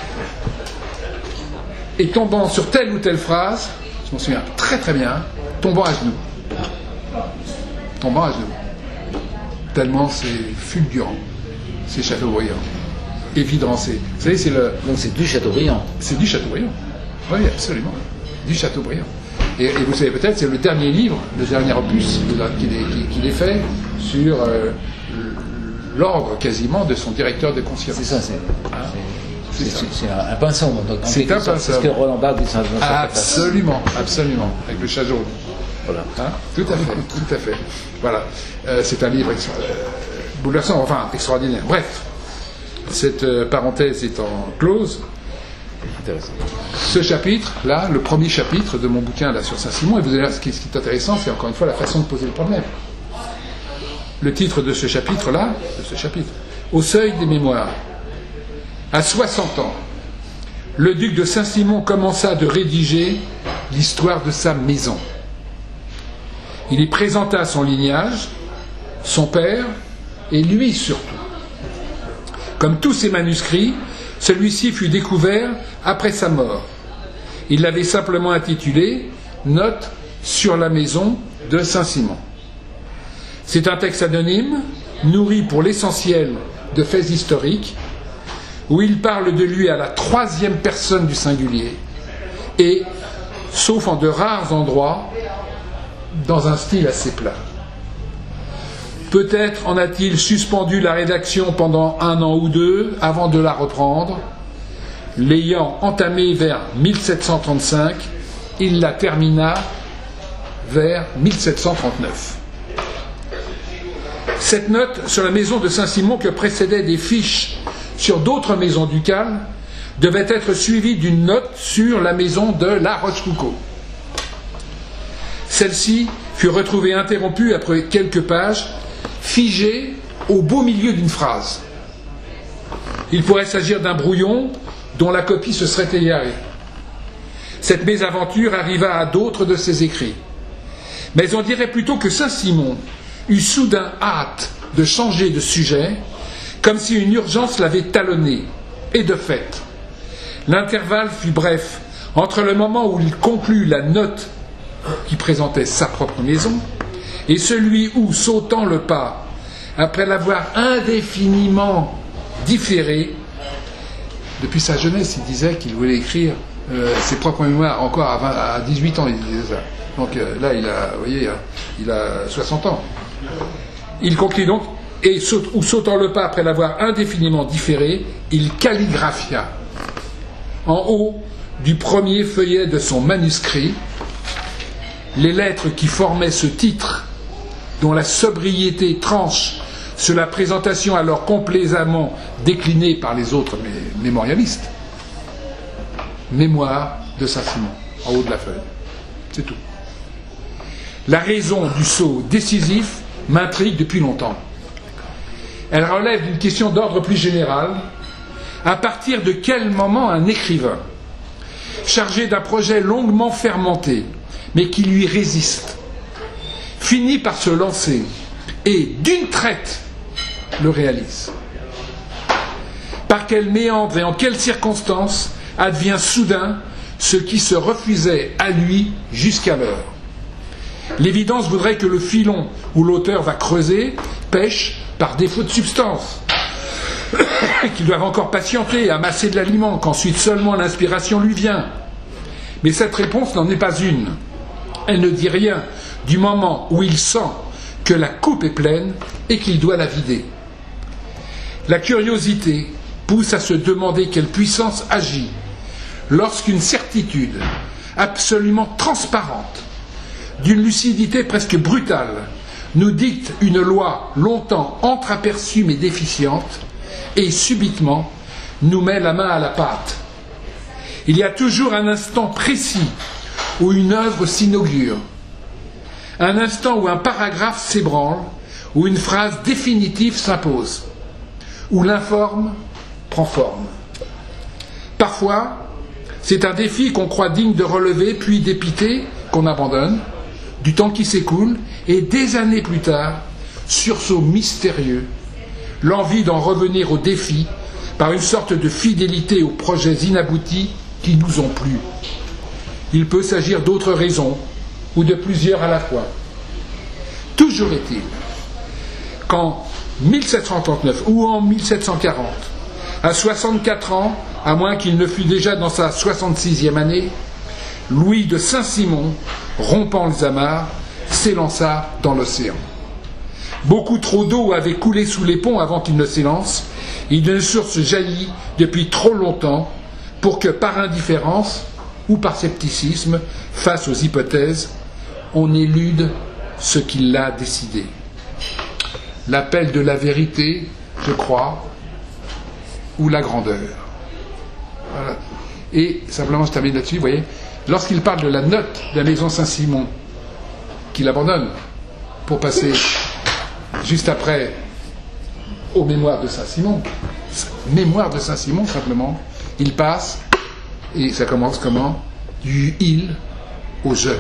[SPEAKER 4] et tombant sur telle ou telle phrase, je m'en souviens très très bien, tombant à genoux. Tombant à genoux. Tellement c'est fulgurant, c'est Chateaubriand. Et vie de Rancé. Vous savez, c'est le.
[SPEAKER 1] Donc c'est du Chateaubriand.
[SPEAKER 4] C'est du Chateaubriand. Oui, absolument. Du Chateaubriand. Et, et vous savez peut-être, c'est le dernier livre, le dernier opus qu'il est, qu'il est fait sur euh, l'ordre quasiment de son directeur de conscience.
[SPEAKER 1] C'est ça, c'est.
[SPEAKER 4] Hein
[SPEAKER 1] c'est, c'est, c'est un, un pinceau.
[SPEAKER 4] C'est un pinceau.
[SPEAKER 1] C'est ce que Roland Barthes dit.
[SPEAKER 4] Absolument, absolument, avec le chat jaune.
[SPEAKER 1] Voilà.
[SPEAKER 4] Hein, tout à fait, tout à fait. Voilà. Euh, c'est un livre extra- euh, bouleversant, enfin extraordinaire. Bref, cette euh, parenthèse étant close,
[SPEAKER 1] intéressant.
[SPEAKER 4] Ce chapitre-là, le premier chapitre de mon bouquin là sur Saint-Simon, et vous allez voir ce qui, ce qui est intéressant, c'est encore une fois la façon de poser le problème. Le titre de ce chapitre-là, de ce chapitre, Au seuil des mémoires. À soixante ans, le duc de Saint-Simon commença de rédiger l'histoire de sa maison. Il y présenta son lignage, son père, et lui surtout. Comme tous ses manuscrits, celui-ci fut découvert après sa mort. Il l'avait simplement intitulé « Note sur la maison de Saint-Simon ». C'est un texte anonyme, nourri pour l'essentiel de faits historiques, où il parle de lui à la troisième personne du singulier, et, sauf en de rares endroits, dans un style assez plat. Peut-être en a-t-il suspendu la rédaction pendant un an ou deux avant de la reprendre. L'ayant entamée vers mille sept cent trente-cinq, il la termina vers mille sept cent trente-neuf. Cette note sur la maison de Saint-Simon, que précédaient des fiches sur d'autres maisons ducales, devait être suivie d'une note sur la maison de La Rochefoucauld. Celle-ci fut retrouvée interrompue après quelques pages, figée au beau milieu d'une phrase. Il pourrait s'agir d'un brouillon dont la copie se serait égarée. Cette mésaventure arriva à d'autres de ses écrits. Mais on dirait plutôt que Saint-Simon eut soudain hâte de changer de sujet, comme si une urgence l'avait talonné. Et de fait, l'intervalle fut bref entre le moment où il conclut la note qui présentait sa propre maison, et celui où, sautant le pas, après l'avoir indéfiniment différé, depuis sa jeunesse, il disait qu'il voulait écrire euh, ses propres mémoires encore à, vingt, à dix-huit ans, il disait ça. Donc euh, là, il a, vous voyez, il a soixante ans. Il conclut donc, et saut, ou sautant le pas après l'avoir indéfiniment différé, il calligraphia en haut du premier feuillet de son manuscrit les lettres qui formaient ce titre, dont la sobriété tranche sur la présentation alors complaisamment déclinée par les autres mé- mémorialistes. Mémoire de Saint-Simon, en haut de la feuille. C'est tout. La raison du saut décisif m'intrigue depuis longtemps. Elle relève d'une question d'ordre plus général. À partir de quel moment un écrivain, chargé d'un projet longuement fermenté, mais qui lui résiste, finit par se lancer et d'une traite le réalise. Par quel méandre et en quelles circonstances advient soudain ce qui se refusait à lui jusqu'alors. L'évidence voudrait que le filon où l'auteur va creuser pêche par défaut de substance, qu'il doit encore patienter, amasser de l'aliment, qu'ensuite seulement l'inspiration lui vient. Mais cette réponse n'en est pas une. Elle ne dit rien du moment où il sent que la coupe est pleine et qu'il doit la vider. La curiosité pousse à se demander quelle puissance agit lorsqu'une certitude absolument transparente, d'une lucidité presque brutale, nous dicte une loi longtemps entreaperçue mais déficiente, et subitement nous met la main à la pâte. Il y a toujours un instant précis où une œuvre s'inaugure, un instant où un paragraphe s'ébranle, où une phrase définitive s'impose, où l'informe prend forme. Parfois, c'est un défi qu'on croit digne de relever, puis d'épiter, qu'on abandonne, du temps qui s'écoule, et des années plus tard, sursaut mystérieux, l'envie d'en revenir au défi par une sorte de fidélité aux projets inaboutis qui nous ont plu. Il peut s'agir d'autres raisons, ou de plusieurs à la fois. Toujours est-il qu'en mille sept cent trente-neuf ou en mille sept cent quarante, à soixante-quatre ans, à moins qu'il ne fût déjà dans sa soixante-sixième année, Louis de Saint-Simon, rompant les amarres, s'élança dans l'océan. Beaucoup trop d'eau avait coulé sous les ponts avant qu'il ne s'élance, et une source jaillit depuis trop longtemps pour que, par indifférence ou par scepticisme, face aux hypothèses, on élude ce qui l'a décidé. L'appel de la vérité, je crois, ou la grandeur. Voilà. Et simplement, je termine là-dessus, vous voyez, lorsqu'il parle de la note de la maison Saint-Simon, qu'il abandonne pour passer juste après aux mémoires de Saint-Simon, mémoire de Saint-Simon simplement, il passe, et ça commence comment? Du il au je.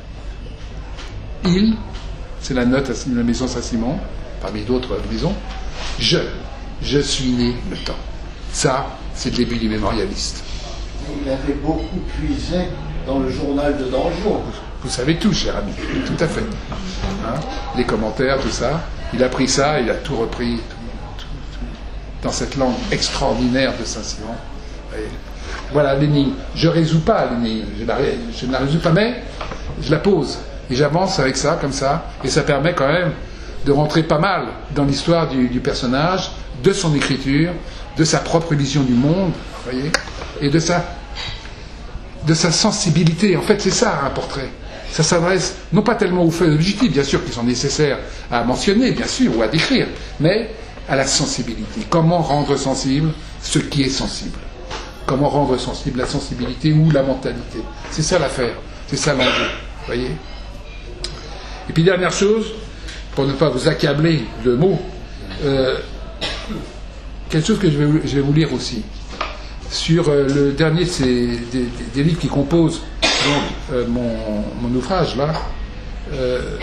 [SPEAKER 4] Il, c'est la note de la maison Saint-Simon, parmi d'autres maisons. Je, je suis né le temps. Ça, c'est le début du mémorialiste.
[SPEAKER 6] Il avait beaucoup puisé dans le journal de Dangeau.
[SPEAKER 4] Vous savez tout, cher ami, tout à fait. Hein, les commentaires, tout ça. Il a pris ça, il a tout repris tout, tout, tout, dans cette langue extraordinaire de Saint-Simon. Voilà l'énigme. Je ne résous pas l'énigme, je, je ne la résous pas, mais je la pose. Et j'avance avec ça, comme ça, et ça permet quand même de rentrer pas mal dans l'histoire du, du personnage, de son écriture, de sa propre vision du monde, voyez, et de sa, de sa sensibilité. En fait, c'est ça un portrait. Ça s'adresse non pas tellement aux faits objectifs, bien sûr, qui sont nécessaires à mentionner, bien sûr, ou à décrire, mais à la sensibilité. Comment rendre sensible ce qui est sensible? Comment rendre sensible la sensibilité ou la mentalité? C'est ça l'affaire, c'est ça l'enjeu, voyez. Et puis dernière chose, pour ne pas vous accabler de mots, euh, quelque chose que je vais, vous, je vais vous lire aussi, sur euh, le dernier de ces, des, des livres qui composent donc, euh, mon, mon ouvrage, là. Euh,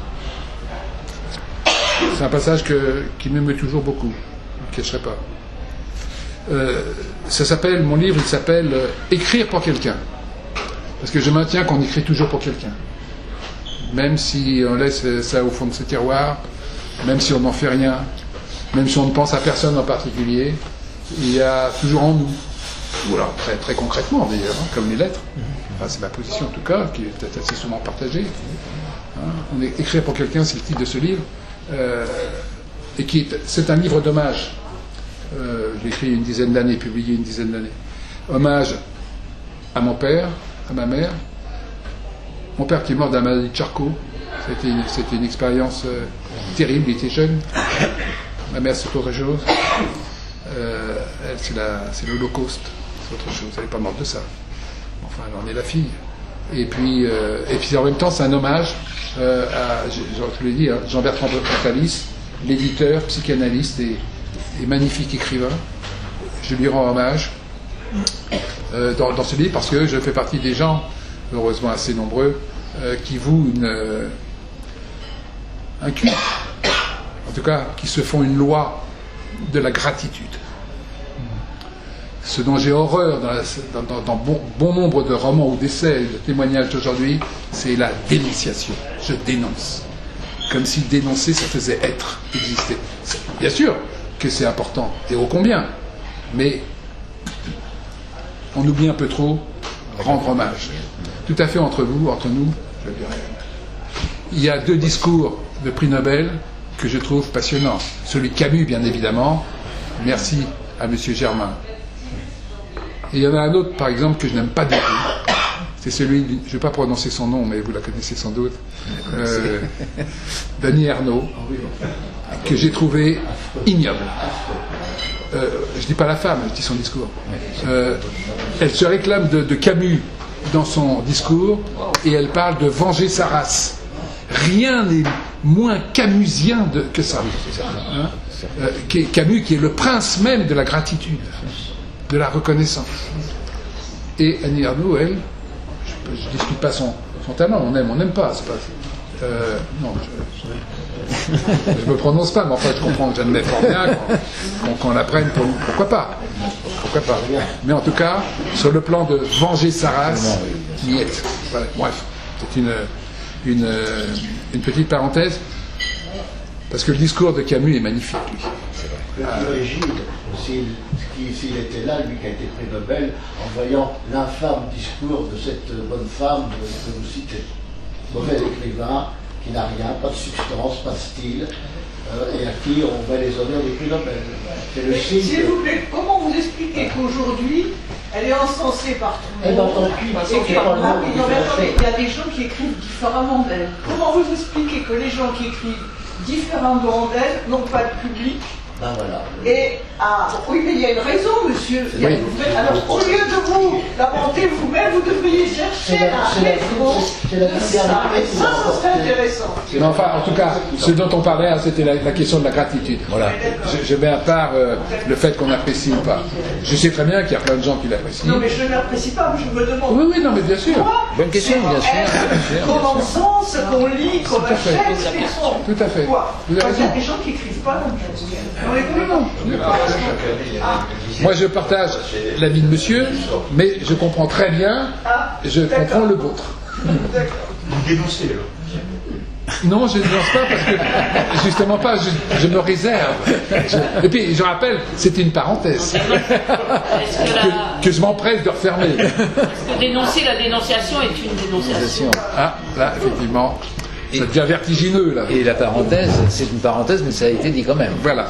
[SPEAKER 4] c'est un passage que, qui m'émeut toujours beaucoup, je ne le cacherai pas. Euh, ça s'appelle, mon livre, il s'appelle euh, « Écrire pour quelqu'un ». Parce que je maintiens qu'on écrit toujours pour quelqu'un. Même si on laisse ça au fond de ce tiroir, même si on n'en fait rien, même si on ne pense à personne en particulier, il y a toujours en nous, ou alors très, très concrètement d'ailleurs, hein, comme les lettres, enfin, c'est ma position en tout cas, qui est peut-être assez souvent partagée. Hein, on est, écrire pour quelqu'un, c'est le titre de ce livre, euh, et qui est, c'est un livre d'hommage. Euh, je l'ai écrit il y a une dizaine d'années, publié il y a une dizaine d'années. Hommage à mon père, à ma mère. Mon père qui est mort d'un maladie de Charcot, c'était une, c'était une expérience euh, terrible, il était jeune. Ma mère, c'est autre chose. Euh, elle, c'est, la, c'est l'Holocauste, c'est autre chose. Elle n'est pas morte de ça. Enfin, elle en est la fille. Et puis, euh, et puis en même temps, c'est un hommage euh, à, je, je l'ai dit, hein, Jean-Bertrand Cantalis, l'éditeur, psychanalyste et, et magnifique écrivain. Je lui rends hommage euh, dans, dans ce livre parce que je fais partie des gens, heureusement assez nombreux, euh, qui vouent une, euh, un culte tout cas, qui se font une loi de la gratitude. Ce dont j'ai horreur dans, la, dans, dans, dans bon, bon nombre de romans ou d'essais, de témoignages d'aujourd'hui, c'est la dénonciation. Je dénonce. Comme si dénoncer, ça faisait être, exister. C'est, bien sûr que c'est important, et ô combien, mais on oublie un peu trop rendre hommage. Tout à fait entre vous, entre nous, je dirais. Il y a deux discours de prix Nobel que je trouve passionnants. Celui de Camus, bien évidemment. Merci à M. Germain. Et il y en a un autre, par exemple, que je n'aime pas du tout. C'est celui, je ne vais pas prononcer son nom, mais vous la connaissez sans doute, euh, d'Annie Ernaux, que j'ai trouvé ignoble. Euh, je ne dis pas la femme, je dis son discours. Euh, elle se réclame de, de Camus dans son discours, et elle parle de venger sa race. Rien n'est moins camusien de, que ça. Hein euh, Camus qui est le prince même de la gratitude, de la reconnaissance. Et Annie Ernaux, elle, je ne discute pas son, son talent, on aime, on n'aime pas, c'est pas. Euh, non, je ne me prononce pas, mais enfin je comprends que j'admets fort bien qu'on, qu'on la prenne pour. Pourquoi pas Pourquoi pas Mais en tout cas, sur le plan de venger sa race, niette. Voilà, bref, c'est une, une, une petite parenthèse, parce que le discours de Camus est magnifique, lui.
[SPEAKER 6] Le plus rigide, s'il, s'il était là, lui qui a été prix Nobel, en voyant l'infâme discours de cette bonne femme que vous citez. Mauvais écrivain, qui n'a rien, pas de substance, pas de style, euh, et à qui on met les honneurs des prix Nobel. C'est le signe.
[SPEAKER 7] S'il vous plaît, comment vous expliquez qu'aujourd'hui, elle est encensée par tout le
[SPEAKER 6] Eh ben,
[SPEAKER 7] monde,
[SPEAKER 6] tant pis,
[SPEAKER 7] et
[SPEAKER 6] c'est
[SPEAKER 7] que-
[SPEAKER 6] pas le
[SPEAKER 7] ah,
[SPEAKER 6] monde
[SPEAKER 7] mais
[SPEAKER 6] qui
[SPEAKER 7] non, mais
[SPEAKER 6] fait
[SPEAKER 7] attendez,
[SPEAKER 6] ça.
[SPEAKER 7] il y a des gens qui écrivent différemment d'elle. Comment vous expliquez que les gens qui écrivent différemment d'elle n'ont pas de public?
[SPEAKER 6] Ben voilà.
[SPEAKER 7] Et ah, oui, mais il y a une raison, monsieur. Il y a-
[SPEAKER 1] Oui.
[SPEAKER 7] vous faites- alors, au lieu de vous lamenter vous-même, vous devriez chercher
[SPEAKER 6] C'est la-
[SPEAKER 7] un
[SPEAKER 6] c'est la-
[SPEAKER 7] raison
[SPEAKER 6] c'est la
[SPEAKER 7] de ça.
[SPEAKER 6] vulgarité
[SPEAKER 7] Et
[SPEAKER 6] qui
[SPEAKER 7] ça,
[SPEAKER 6] m'a
[SPEAKER 7] ça serait
[SPEAKER 6] apporté.
[SPEAKER 7] intéressant.
[SPEAKER 4] Mais enfin, en tout cas, ce dont on parlait, hein, c'était la, la question de la gratitude.
[SPEAKER 1] Voilà.
[SPEAKER 4] Je, je mets à part euh, le fait qu'on apprécie ou pas. Je sais très bien qu'il y a plein de gens qui l'apprécient.
[SPEAKER 7] Non, mais je ne l'apprécie pas, je me demande.
[SPEAKER 4] Oui, oui, non, mais bien sûr.
[SPEAKER 7] Pourquoi
[SPEAKER 1] Bonne question,
[SPEAKER 7] c'est
[SPEAKER 1] bien sûr,
[SPEAKER 7] elle
[SPEAKER 1] bien sûr, bien
[SPEAKER 7] qu'on
[SPEAKER 1] sûr.
[SPEAKER 7] encense, qu'on lit, qu'on
[SPEAKER 4] Tout à fait.
[SPEAKER 7] achète, c'est son.
[SPEAKER 4] Tout à fait.
[SPEAKER 7] Pourquoi
[SPEAKER 4] Vous avez
[SPEAKER 7] Parce qu'il y a
[SPEAKER 4] raison.
[SPEAKER 7] des gens qui n'écrivent pas non plus. Dans les documents.
[SPEAKER 4] Moi, je partage l'avis de monsieur, mais je comprends très bien,
[SPEAKER 7] Ah,
[SPEAKER 4] je
[SPEAKER 7] d'accord.
[SPEAKER 4] comprends le vôtre.
[SPEAKER 7] D'accord.
[SPEAKER 2] Vous dénoncez alors.
[SPEAKER 4] Non, je ne dénonce pas parce que, justement pas, je, je me réserve. Je- et puis, je rappelle, c'était une parenthèse
[SPEAKER 3] Est-ce que, la-
[SPEAKER 4] que, que je m'empresse de refermer.
[SPEAKER 3] est-ce que dénoncer la dénonciation est une dénonciation?
[SPEAKER 4] Ah, là, effectivement, ça devient vertigineux, là.
[SPEAKER 1] Et la parenthèse, c'est une parenthèse, mais ça a été dit quand même.
[SPEAKER 4] Voilà.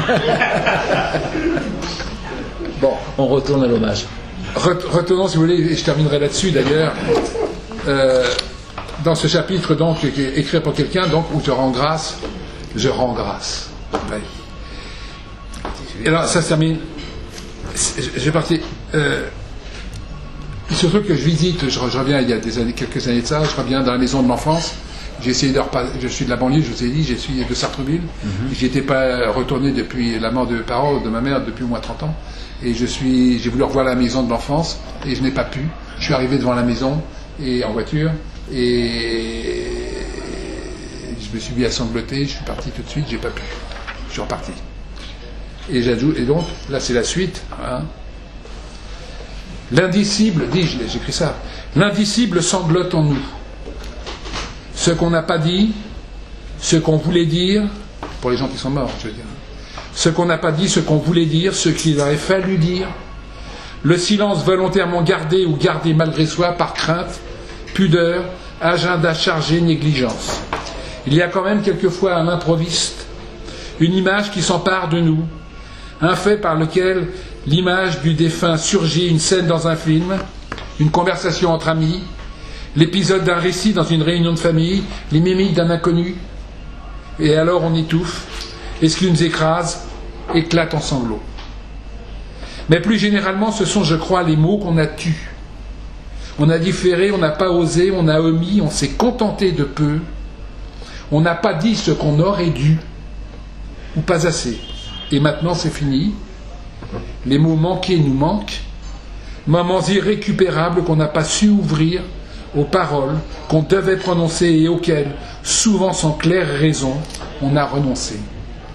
[SPEAKER 1] Bon, on retourne à l'hommage.
[SPEAKER 4] Ret- Retenons, si vous voulez, et je terminerai là-dessus d'ailleurs, euh, dans ce chapitre donc, qui est écrit pour quelqu'un, donc où je rends grâce, je rends grâce. Ouais. Et alors ça se termine. C'est- Je je vais partir. Euh, surtout que je visite, je, je reviens il y a des années, quelques années de ça, je reviens dans la maison de l'enfance. J'ai essayé de repasser, je suis de la banlieue, je vous ai dit, je suis de Sartreville. J'y étais pas retourné depuis la mort de mes parents, de ma mère, depuis au moins trente ans. Et je suis, j'ai voulu revoir la maison de l'enfance et je n'ai pas pu. Je suis arrivé devant la maison et en voiture et je me suis mis à sangloter. Je suis parti tout de suite. J'ai pas pu. Je suis reparti. Et j'ajoute, et donc là c'est la suite. Hein. L'indicible, dis-je, j'écris ça. L'indicible sanglote en nous. Ce qu'on n'a pas dit, ce qu'on voulait dire, pour les gens qui sont morts, je veux dire. Ce qu'on n'a pas dit, ce qu'on voulait dire, ce qu'il aurait fallu dire, le silence volontairement gardé ou gardé malgré soi par crainte, pudeur, agenda chargé, négligence. Il y a quand même quelquefois à l'improviste une image qui s'empare de nous, un fait par lequel l'image du défunt surgit, une scène dans un film, une conversation entre amis, l'épisode d'un récit dans une réunion de famille, les mimiques d'un inconnu, et alors on étouffe, et ce qui nous écrase éclate en sanglots. Mais plus généralement, ce sont, je crois, les mots qu'on a tus. On a différé, on n'a pas osé, on a omis, on s'est contenté de peu. On n'a pas dit ce qu'on aurait dû, ou pas assez. Et maintenant, c'est fini. Les mots manqués nous manquent. Moments irrécupérables qu'on n'a pas su ouvrir aux paroles qu'on devait prononcer et auxquelles, souvent sans claire raison, on a renoncé.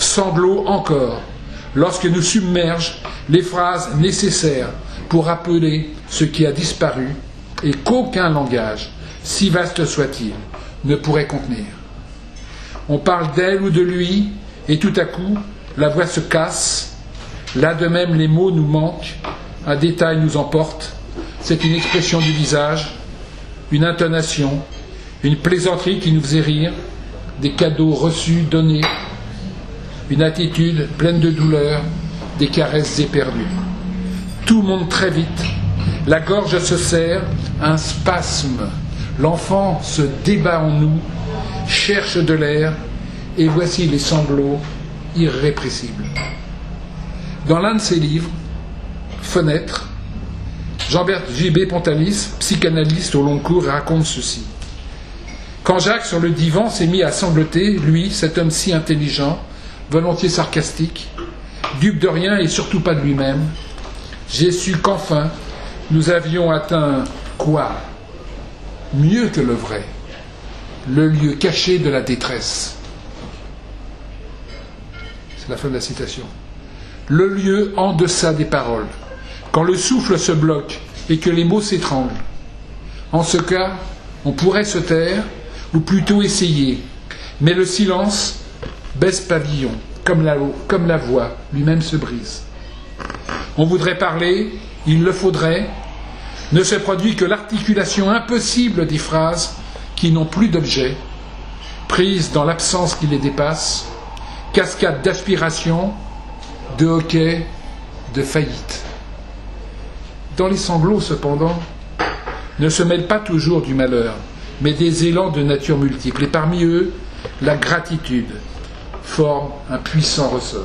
[SPEAKER 4] sanglots encore, lorsque nous submergent les phrases nécessaires pour rappeler ce qui a disparu et qu'aucun langage, si vaste soit-il, ne pourrait contenir. On parle d'elle ou de lui, et tout à coup, la voix se casse. Là de même, les mots nous manquent, un détail nous emporte. C'est une expression du visage, une intonation, une plaisanterie qui nous faisait rire, des cadeaux reçus, donnés, une attitude pleine de douleur, des caresses éperdues. Tout monte très vite, la gorge se serre, un spasme. L'enfant se débat en nous, cherche de l'air, et voici les sanglots irrépressibles. Dans l'un de ses livres, Fenêtre, J B Pontalis, psychanalyste au long cours, raconte ceci. Quand Jacques, sur le divan, s'est mis à sangloter, lui, cet homme si intelligent, volontiers sarcastique, dupe de rien et surtout pas de lui-même, j'ai su qu'enfin, nous avions atteint quoi? Mieux que le vrai, le lieu caché de la détresse. C'est la fin de la citation. Le lieu en deçà des paroles, quand le souffle se bloque et que les mots s'étranglent. En ce cas, on pourrait se taire, ou plutôt essayer, mais le silence baisse pavillon, comme la, comme la voix lui-même se brise. On voudrait parler, il le faudrait, ne se produit que l'articulation impossible des phrases qui n'ont plus d'objet, prises dans l'absence qui les dépasse, cascade d'aspiration, de hoquet, de faillite. Dans les sanglots, cependant, ne se mêlent pas toujours du malheur, mais des élans de nature multiple. Et parmi eux, la gratitude forme un puissant ressort.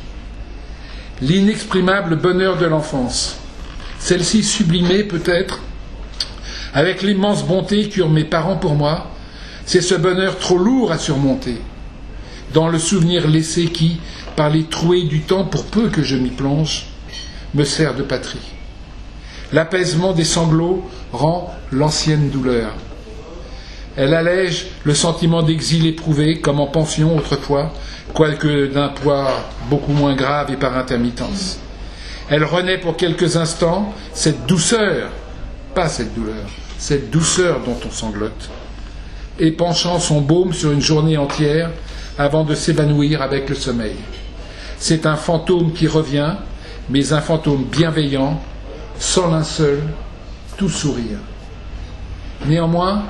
[SPEAKER 4] L'inexprimable bonheur de l'enfance, celle-ci sublimée peut-être avec l'immense bonté qu'eurent mes parents pour moi, c'est ce bonheur trop lourd à surmonter, dans le souvenir laissé qui, par les trouées du temps, pour peu que je m'y plonge, me sert de patrie. L'apaisement des sanglots rend l'ancienne douleur. Elle allège le sentiment d'exil éprouvé, comme en pension autrefois, quoique d'un poids beaucoup moins grave et par intermittence. Elle renaît pour quelques instants cette douceur, pas cette douleur, cette douceur dont on sanglote, épanchant son baume sur une journée entière avant de s'évanouir avec le sommeil. C'est un fantôme qui revient, mais un fantôme bienveillant, sans linceul, tout sourire. Néanmoins,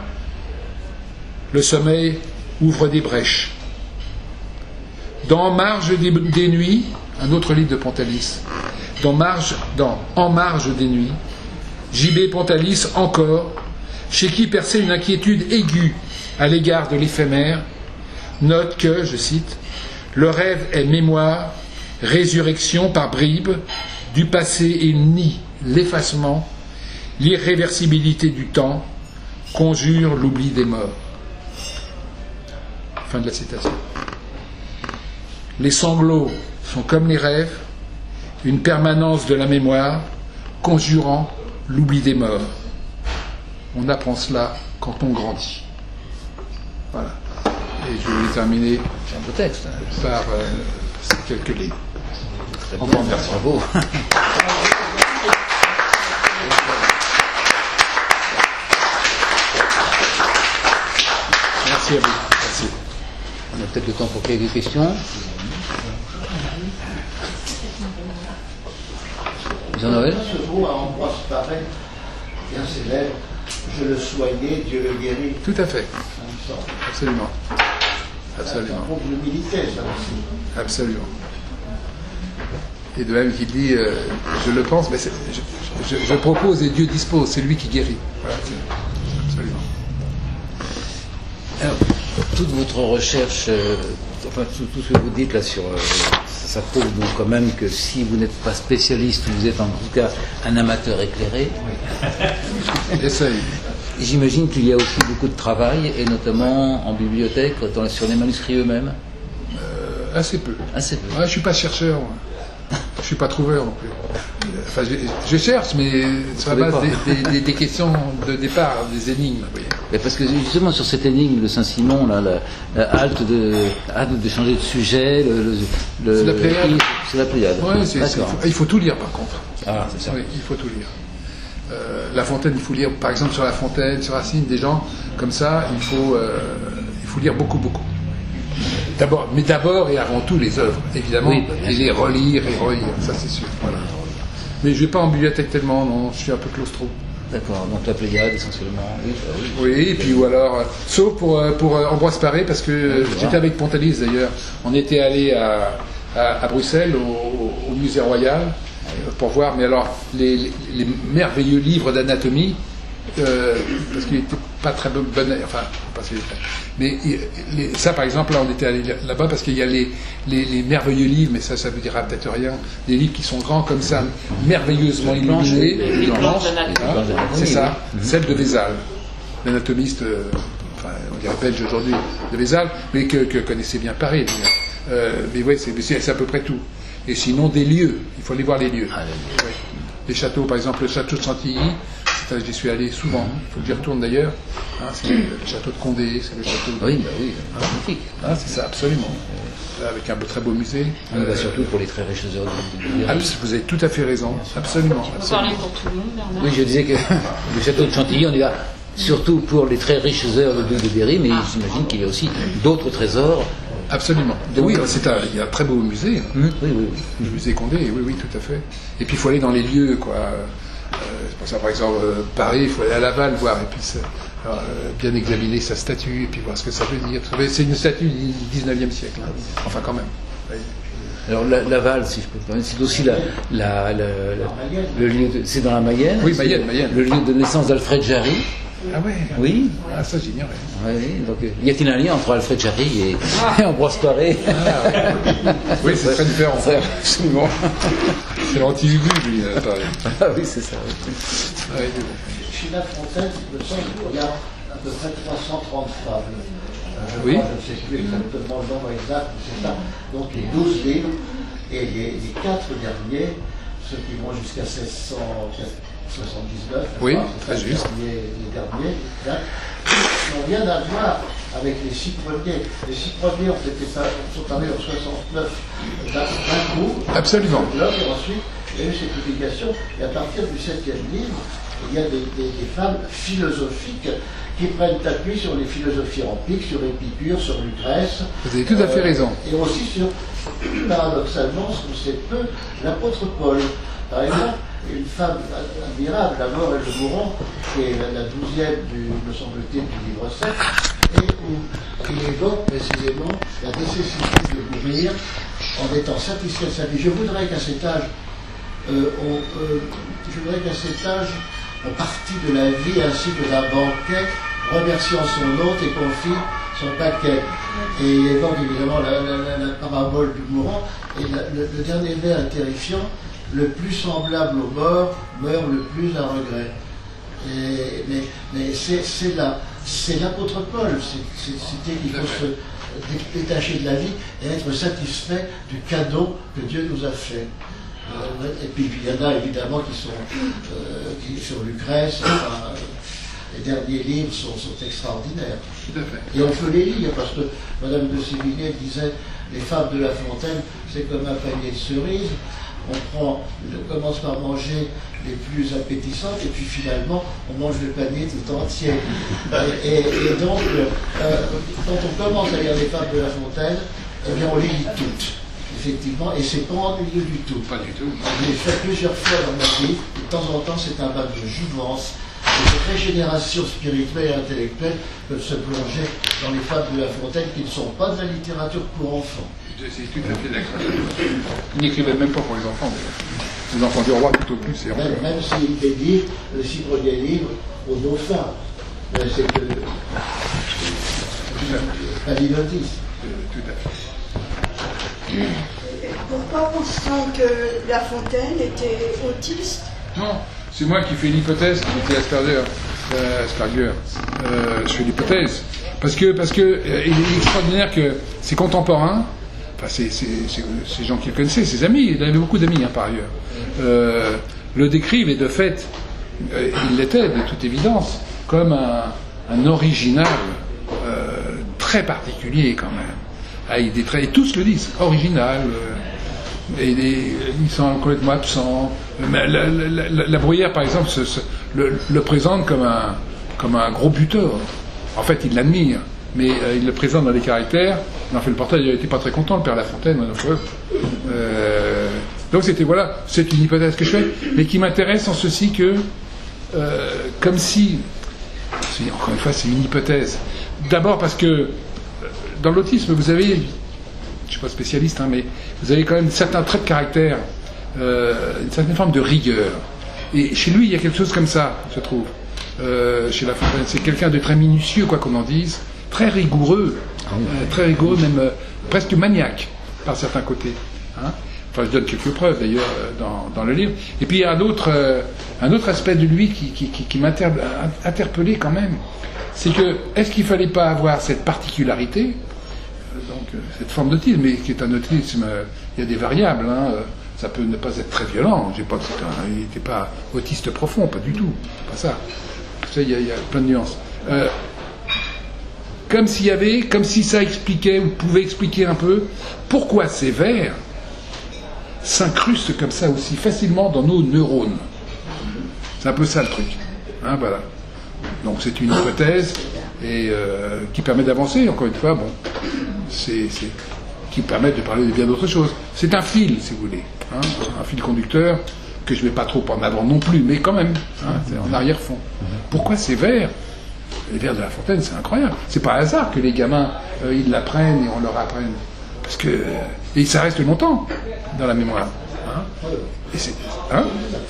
[SPEAKER 4] le sommeil ouvre des brèches. Dans Marge des, des nuits, un autre livre de Pontalis, dans, Marge, dans En marge des nuits, J B Pontalis encore, chez qui perçait une inquiétude aiguë à l'égard de l'éphémère, note que, je cite, le rêve est mémoire, résurrection par bribes du passé et nie l'effacement, l'irréversibilité du temps, conjure l'oubli des morts. Fin de la citation. Les sanglots sont comme les rêves, une permanence de la mémoire, conjurant l'oubli des morts. On apprend cela quand on grandit. Voilà. Et je voulais terminer
[SPEAKER 1] C'est un beau texte, hein.
[SPEAKER 4] par euh, ces quelques lignes.
[SPEAKER 1] Très bien, merci. Bravo.
[SPEAKER 4] Merci à vous. Merci.
[SPEAKER 1] On a peut-être le temps pour quelques questions. Jean-Noël ?
[SPEAKER 6] Ce mot à Ambroise Paré, bien célèbre, je le soignais, Dieu le guérit.
[SPEAKER 4] Tout à fait.
[SPEAKER 6] Ça me semble.
[SPEAKER 4] Absolument.
[SPEAKER 6] Ça
[SPEAKER 4] Absolument.
[SPEAKER 6] prouve l'humilité, ça aussi.
[SPEAKER 4] Absolument. Et de même qu'il dit, euh, je le pense, mais c'est- je, je- je propose et Dieu dispose, c'est lui qui guérit. Voilà, c'est- absolument.
[SPEAKER 1] Alors, toute votre recherche, euh, enfin tout, tout ce que vous dites là sur, euh, ça, ça prouve donc quand même que si vous n'êtes pas spécialiste, vous êtes en tout cas un amateur éclairé.
[SPEAKER 4] Essaye.
[SPEAKER 1] J'imagine qu'il y a aussi beaucoup de travail, et notamment en bibliothèque, dans- sur les manuscrits eux-mêmes.
[SPEAKER 4] Euh, assez peu.
[SPEAKER 1] Assez peu.
[SPEAKER 4] Ouais, je suis pas chercheur. Moi. Je suis pas trouveur non plus. Enfin, je, je cherche, mais sur la base des, des, des, des questions de départ, des énigmes. Vous voyez.
[SPEAKER 1] Mais parce que justement sur cette énigme de Saint-Simon, là, la, la halte de hâte de changer de sujet, le, le, le
[SPEAKER 4] c'est la Pléiade.
[SPEAKER 1] C'est la Pléiade.
[SPEAKER 4] Ouais, c'est, c'est, il, faut, il faut tout lire par contre.
[SPEAKER 1] Ah, c'est ça.
[SPEAKER 4] Oui, il faut tout lire. Euh, la Fontaine, il faut lire, par exemple sur La Fontaine, sur Racine, des gens comme ça, il faut, euh, il faut lire beaucoup, beaucoup. D'abord, mais d'abord et avant tout les œuvres, évidemment,
[SPEAKER 1] oui,
[SPEAKER 4] et les relire et relire, ça c'est sûr. Voilà. Mais je vais pas en bibliothèque tellement, non, je suis un peu claustro.
[SPEAKER 1] D'accord, donc la Pléiade essentiellement. Oui, oui.
[SPEAKER 4] Oui, et puis ou alors, euh, sauf pour, euh, pour euh, Ambroise Paré, parce que euh,
[SPEAKER 1] oui,
[SPEAKER 4] j'étais avec Pontalis d'ailleurs, on était allé à, à, à Bruxelles, au, au musée royal, euh, pour voir, mais alors, les, les, les merveilleux livres d'anatomie, euh, parce qu'il n'était pas très bon, bon enfin, pas si mais les, ça par exemple, là on était allé là-bas parce qu'il y a les, les, les merveilleux livres, mais ça, ça vous dira peut-être rien, des livres qui sont grands comme ça, merveilleusement illuminés,
[SPEAKER 3] les planches d'anatomie.
[SPEAKER 4] c'est ça, oui. Celle de Vézal, l'anatomiste, euh, enfin, on dirait belge aujourd'hui, de Vézal, mais que, que connaissait bien Paris. Euh, mais ouais, c'est, c'est, c'est à peu près tout. Et sinon, des lieux, il faut aller voir les lieux. Ah, les, ouais. Les châteaux, par exemple, le château de Chantilly, j'y suis allé souvent, il faut que j'y retourne d'ailleurs. Hein, c'est le château de Condé, c'est le château de...
[SPEAKER 1] Oui, bah oui, magnifique.
[SPEAKER 4] Ah, c'est ça, absolument. Avec un beau, très beau musée.
[SPEAKER 1] On y va euh, surtout pour les très riches œuvres du Berry.
[SPEAKER 4] Vous avez tout à fait raison, absolument.
[SPEAKER 3] Tu peux parler pour tout le monde, Bernard.
[SPEAKER 1] Oui, je disais que le château de Chantilly, on y va surtout pour les très riches œuvres du de Berry, mais ah. j'imagine qu'il y a aussi d'autres trésors.
[SPEAKER 4] Absolument. Donc, oui, c'est un, il y a un très beau musée.
[SPEAKER 1] Mmh, oui, oui, oui.
[SPEAKER 4] Le musée Condé, oui, oui, tout à fait. Et puis il faut aller dans les lieux, quoi. Euh, c'est pour ça, par exemple, euh, Paris, il faut aller à Laval voir, et puis alors, euh, bien examiner sa statue, et puis voir ce que ça veut dire. C'est une statue du dix-neuvième siècle, hein. Enfin quand même. Oui.
[SPEAKER 1] Alors la, Laval, si je peux pas, c'est aussi la, la, la, la, le lieu, de, c'est dans la Mayenne.
[SPEAKER 4] Oui, Mayenne, Mayenne.
[SPEAKER 1] Le lieu de naissance d'Alfred Jarry.
[SPEAKER 4] Ah ouais.
[SPEAKER 1] Oui.
[SPEAKER 4] Ah ça j'ignorais.
[SPEAKER 1] Oui, donc y a-t-il un lien entre Alfred Jarry et, et Ambroise Paré?
[SPEAKER 4] Ah, ouais. Oui, c'est très différent. Absolument. C'est l'anti-Hugo, lui, à Paris.
[SPEAKER 1] Ah oui, c'est ça. Oui.
[SPEAKER 4] Ouais,
[SPEAKER 6] chez La Fontaine, il me semble qu'il y a à peu près trois cent trente fables. Euh, je
[SPEAKER 4] oui.
[SPEAKER 6] crois, je ne sais plus exactement le nombre exact, mais c'est ça. Donc les douze livres et les, les quatre derniers, ceux qui vont jusqu'à seize cent soixante-dix-neuf,
[SPEAKER 4] oui,
[SPEAKER 6] pas,
[SPEAKER 4] très juste.
[SPEAKER 6] Les, les derniers, là, n'ont rien à voir avec les six premiers. Les six premiers ont été, sont parus en soixante-neuf d'un coup.
[SPEAKER 4] Absolument.
[SPEAKER 6] Et ensuite, il y a eu ces publications, et à partir du septième livre, il y a des, des, des femmes philosophiques qui prennent appui sur les philosophies antiques, sur Épicure, sur Lucrèce.
[SPEAKER 4] Vous avez tout à fait euh, raison.
[SPEAKER 6] Et aussi sur, paradoxalement, ce qu'on sait peu, l'apôtre Paul. Par exemple, une femme admirable, la mort et le mourant, qui est la douzième, du, me semble-t-il, du livre sept, et où il évoque précisément la nécessité de mourir en étant satisfait de sa vie. Je voudrais qu'à cet âge, euh, on, euh, je voudrais qu'à cet âge, on partît de la vie ainsi que d'un banquet, remerciant son hôte et confie son paquet. Et il évoque évidemment la, la, la, la parabole du mourant, et la, le, le dernier vers est terrifiant. Le plus semblable au mort meurt le plus à regret. Et, mais mais c'est, c'est, la, c'est l'apôtre Paul, c'est, c'est, c'était qu'il faut se détacher de la vie et être satisfait du cadeau que Dieu nous a fait. Euh, et puis, puis il y en a évidemment qui sont euh, qui, sur Lucrèce, enfin, les derniers livres sont, sont extraordinaires. Et on peut les lire parce que Madame de Sévigné disait les fables de La Fontaine, c'est comme un panier de cerises. On prend, on commence par manger les plus appétissantes et puis finalement on mange le panier tout entier. Et, et, et donc, euh, quand on commence à lire les fables de La Fontaine, eh bien on les lit toutes, effectivement, et c'est pas ennuyeux du tout.
[SPEAKER 4] Pas du tout.
[SPEAKER 6] Je l'ai fait plusieurs fois dans ma vie, de temps en temps c'est un bain de jouvence. Et de régénération spirituelle et intellectuelle peuvent se plonger dans les fables de La Fontaine qui ne sont pas de la littérature pour enfants.
[SPEAKER 4] C'est tout à fait d'accord. Il n'écrivait même pas pour les enfants, d'ailleurs. Les enfants du roi, plutôt plus. C'est
[SPEAKER 6] même, même s'il dédie le six premiers livres aux dauphins. C'est que. Pas d'innotisme.
[SPEAKER 4] Tout à fait.
[SPEAKER 8] Pourquoi pense-t-on que La Fontaine était autiste?
[SPEAKER 4] Non, c'est moi qui fais l'hypothèse qu'il était Asperger. Euh, Asperger. Euh, je fais l'hypothèse. Parce que, parce que euh, il est extraordinaire que ses contemporains enfin, c'est, c'est, c'est, ces gens qu'il connaissait, ses amis, il avait beaucoup d'amis hein, par ailleurs, euh, le décrivent et de fait, euh, il l'était de toute évidence, comme un, un original euh, très particulier quand même. Avec des traits, et tous le disent, original, euh, et des, ils sont complètement absents. La, la, la, la, la Bruyère, par exemple, se, se, le, le présente comme un, comme un gros buteur. En fait, il l'admire, mais euh, il le présente dans les caractères. Il en fait le portrait, il n'était pas très content, le père Lafontaine. Donc, euh, donc c'était, voilà, c'est une hypothèse que je fais, mais qui m'intéresse en ceci que, euh, comme si, encore une fois, c'est une hypothèse. D'abord parce que, dans l'autisme, vous avez, je ne suis pas spécialiste, hein, mais vous avez quand même certains traits de caractère, euh, une certaine forme de rigueur. Et chez lui, il y a quelque chose comme ça, je trouve, euh, chez Lafontaine. C'est quelqu'un de très minutieux, quoi qu'on en dise, très rigoureux, euh, très rigoureux, même euh, presque maniaque, par certains côtés. Hein. Enfin, je donne quelques preuves, d'ailleurs, dans, dans le livre. Et puis, il y a un autre, euh, un autre aspect de lui qui, qui, qui, qui m'a interpellé quand même. C'est que, est-ce qu'il ne fallait pas avoir cette particularité, donc cette forme d'autisme, mais qui est un autisme, il y a des variables, hein, ça peut ne pas être très violent, j'ai pas, un, il n'était pas autiste profond, pas du tout, pas ça. Ça, il y a, il y a plein de nuances. Euh, comme s'il y avait, comme si ça expliquait, ou pouvait expliquer un peu, pourquoi ces vers s'incrustent comme ça aussi facilement dans nos neurones. C'est un peu ça le truc. Hein, voilà. Donc c'est une hypothèse et euh, qui permet d'avancer, encore une fois, bon, c'est, c'est, qui permet de parler de bien d'autres choses. C'est un fil, si vous voulez, hein, un fil conducteur que je ne vais pas trop en avant non plus, mais quand même, hein, c'est en arrière-fond. Pourquoi ces vers? Les vers de La Fontaine, c'est incroyable. C'est pas un hasard que les gamins, euh, ils l'apprennent et on leur apprenne. Parce que, euh, et ça reste longtemps dans la mémoire. Hein. Et c'est, hein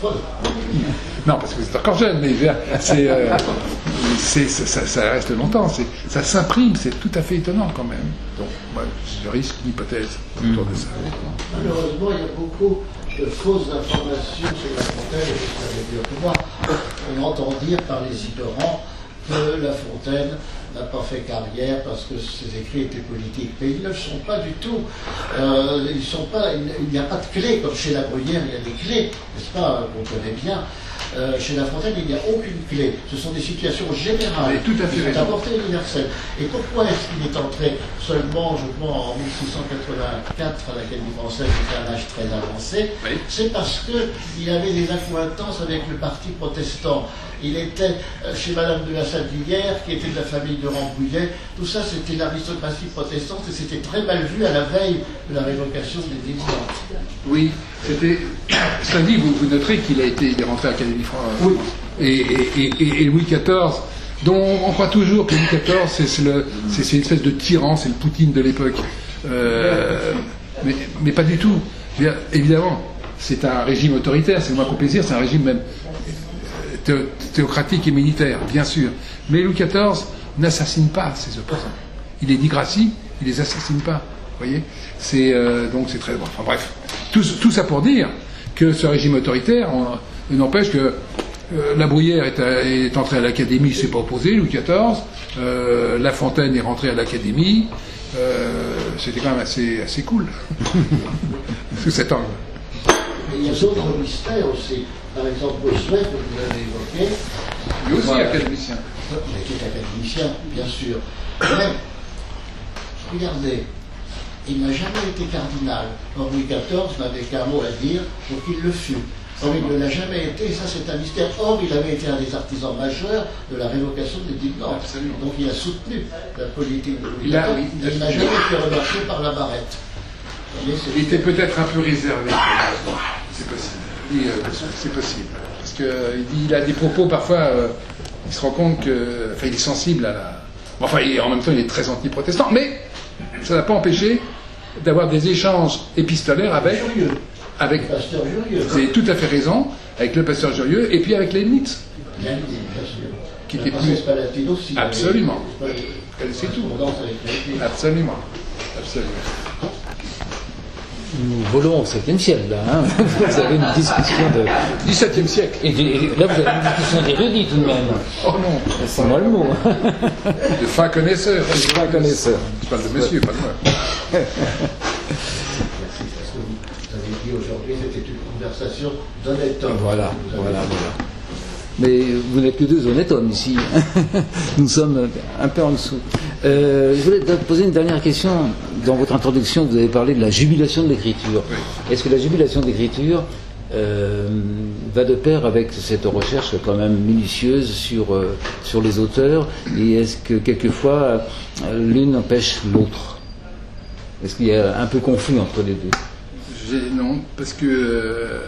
[SPEAKER 4] non, parce que vous êtes encore jeune, mais c'est, euh, c'est, ça, ça reste longtemps, c'est, ça s'imprime, c'est tout à fait étonnant quand même. Donc, moi, je risque une hypothèse autour de ça.
[SPEAKER 6] Malheureusement, il y a beaucoup de fausses informations sur La Fontaine, et je savais mieux que moi. On entend dire par les ignorants que La Fontaine n'a pas fait carrière parce que ses écrits étaient politiques. Mais ils ne le sont pas du tout. Euh, ils sont pas, il, il n'y a pas de clé, comme chez La Bruyère, il y a des clés, n'est-ce pas, qu'on connaît bien. Euh, chez La Fontaine, il n'y a aucune clé. Ce sont des situations générales
[SPEAKER 4] tout à fait
[SPEAKER 6] qui sont à portée universelle. Et pourquoi est-ce qu'il est entré seulement, je crois, en mille six cent quatre-vingt-quatre à l'Académie française, qui était un âge très avancé? Oui. C'est parce qu'il avait des accointances avec le parti protestant. Il était chez Madame de la Sablière, qui était de la famille de Rambouillet. Tout ça, c'était l'aristocratie protestante et c'était très mal vu à la veille de la révocation des Délivrants.
[SPEAKER 4] Oui, c'était. Ça dit, vous, vous noterez qu'il a été il est rentré à l'Académie française. Oui. Et, et, et, et Louis quatorze, dont on croit toujours que Louis quatorze, c'est, c'est, le, c'est, c'est une espèce de tyran, c'est le Poutine de l'époque. Euh, mais, mais pas du tout. Bien, évidemment, c'est un régime autoritaire, c'est le moins qu'on puisse dire, c'est un régime même théocratique et militaire, bien sûr. Mais Louis quatorze n'assassine pas ses opposants. Il les dit gracie, il les assassine pas. Vous voyez, c'est euh, donc c'est très bon. Enfin bref, tout, tout ça pour dire que ce régime autoritaire on, n'empêche que euh, La Bruyère est, à, est entré à l'Académie, il s'est pas opposé. Louis quatorze, euh, La Fontaine est rentré à l'Académie. Euh, c'était quand même assez assez cool sous cet angle.
[SPEAKER 6] Il y a d'autres mystères aussi. Par exemple, Bossuet, que vous avez évoqué.
[SPEAKER 4] Lui aussi voilà. Académicien.
[SPEAKER 6] Il était académicien, bien sûr. Mais, regardez, il n'a jamais été cardinal. Or, Louis quatorze n'avait qu'un mot à dire pour qu'il le fût. Or, il ne l'a jamais été, et ça c'est un mystère. Or, il avait été un des artisans majeurs de la révocation des Diplômes. Donc, il a soutenu la politique de Louis quatorze. Il, il n'a jamais été remarqué par la barrette. Voyez,
[SPEAKER 4] il était peut-être un peu réservé. C'est possible. Oui, euh, c'est possible. Parce qu'il euh, il a des propos, parfois, euh, il se rend compte que. Enfin, il est sensible à la. Enfin, il, en même temps, il est très anti-protestant, mais ça n'a pas empêché d'avoir des échanges épistolaires avec.
[SPEAKER 6] Jurieux.
[SPEAKER 4] Avec.
[SPEAKER 6] Le pasteur Jurieux.
[SPEAKER 4] Vous avez tout à fait raison, avec le pasteur Jurieux, et puis avec Leibniz.
[SPEAKER 6] Leibniz, bien sûr.
[SPEAKER 4] Qui était plus.
[SPEAKER 6] Palatine aussi.
[SPEAKER 4] Absolument. C'est tout. Absolument. Absolument.
[SPEAKER 1] Nous volons au septième siècle, là. Hein. Vous avez une discussion de...
[SPEAKER 4] du septième siècle.
[SPEAKER 1] Et, de, et là, vous avez une discussion d'érudit, tout de même.
[SPEAKER 4] Oh non.
[SPEAKER 1] C'est moi le mot.
[SPEAKER 4] De fin connaisseur.
[SPEAKER 1] De fin connaisseur.
[SPEAKER 4] Je parle de monsieur, pas de moi.
[SPEAKER 6] conversation d'honnête homme.
[SPEAKER 1] Voilà,
[SPEAKER 6] Vous avez
[SPEAKER 1] voilà,
[SPEAKER 6] dit.
[SPEAKER 1] voilà. Mais vous n'êtes que deux honnêtes hommes ici. Nous sommes un peu en dessous. Euh, je voulais te poser une dernière question. Dans votre introduction, vous avez parlé de la jubilation de l'écriture.
[SPEAKER 4] Oui.
[SPEAKER 1] Est-ce que la jubilation de l'écriture euh, va de pair avec cette recherche quand même minutieuse sur, euh, sur les auteurs? Et est-ce que quelquefois euh, l'une empêche l'autre? Est-ce qu'il y a un peu conflit entre les deux?
[SPEAKER 4] J'ai- Non, parce que euh,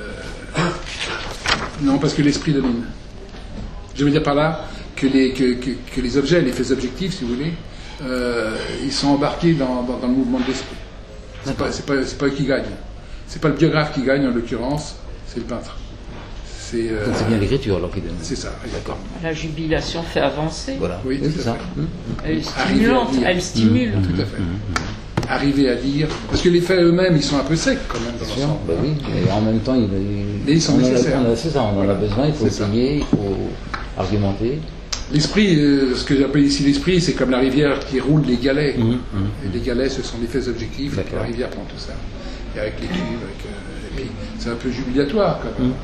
[SPEAKER 4] non, parce que l'esprit domine. Je veux dire par là que les, que, que, que les objets, les faits objectifs, si vous voulez, euh, ils sont embarqués dans, dans, dans le mouvement de l'esprit. C'est pas, c'est pas, c'est pas eux qui gagnent. C'est pas le biographe qui gagne en l'occurrence, c'est le peintre. C'est euh,
[SPEAKER 1] Donc c'est bien l'écriture alors qui donne.
[SPEAKER 4] c'est ça.
[SPEAKER 1] D'accord.
[SPEAKER 3] La jubilation fait avancer.
[SPEAKER 1] Voilà.
[SPEAKER 4] Oui,
[SPEAKER 1] c'est
[SPEAKER 4] tout à
[SPEAKER 1] ça.
[SPEAKER 4] fait.
[SPEAKER 1] Mmh.
[SPEAKER 3] Elle est
[SPEAKER 4] Arriver à
[SPEAKER 3] stimulante,
[SPEAKER 4] dire.
[SPEAKER 3] elle stimule.
[SPEAKER 4] Tout à fait. Arriver à dire, parce que les faits eux-mêmes, ils sont un peu secs quand même dans
[SPEAKER 1] Bien sûr,
[SPEAKER 4] l'ensemble.
[SPEAKER 1] bah oui, mais en même temps, il, il-
[SPEAKER 4] Mais ils sont
[SPEAKER 1] on en a-
[SPEAKER 4] nécessaires.
[SPEAKER 1] on a- c'est ça, on en
[SPEAKER 4] Voilà.
[SPEAKER 1] a besoin, il faut
[SPEAKER 4] C'est ça.
[SPEAKER 1] essayer, il faut argumenter.
[SPEAKER 4] L'esprit, euh, ce que j'appelle ici l'esprit, c'est comme la rivière qui roule les galets. quoi.
[SPEAKER 1] Mhm,
[SPEAKER 4] Et les galets, ce sont les faits objectifs, et
[SPEAKER 1] D'accord.
[SPEAKER 4] la rivière prend tout ça. Et avec les cuves, avec, euh, et puis c'est un peu jubilatoire quand même.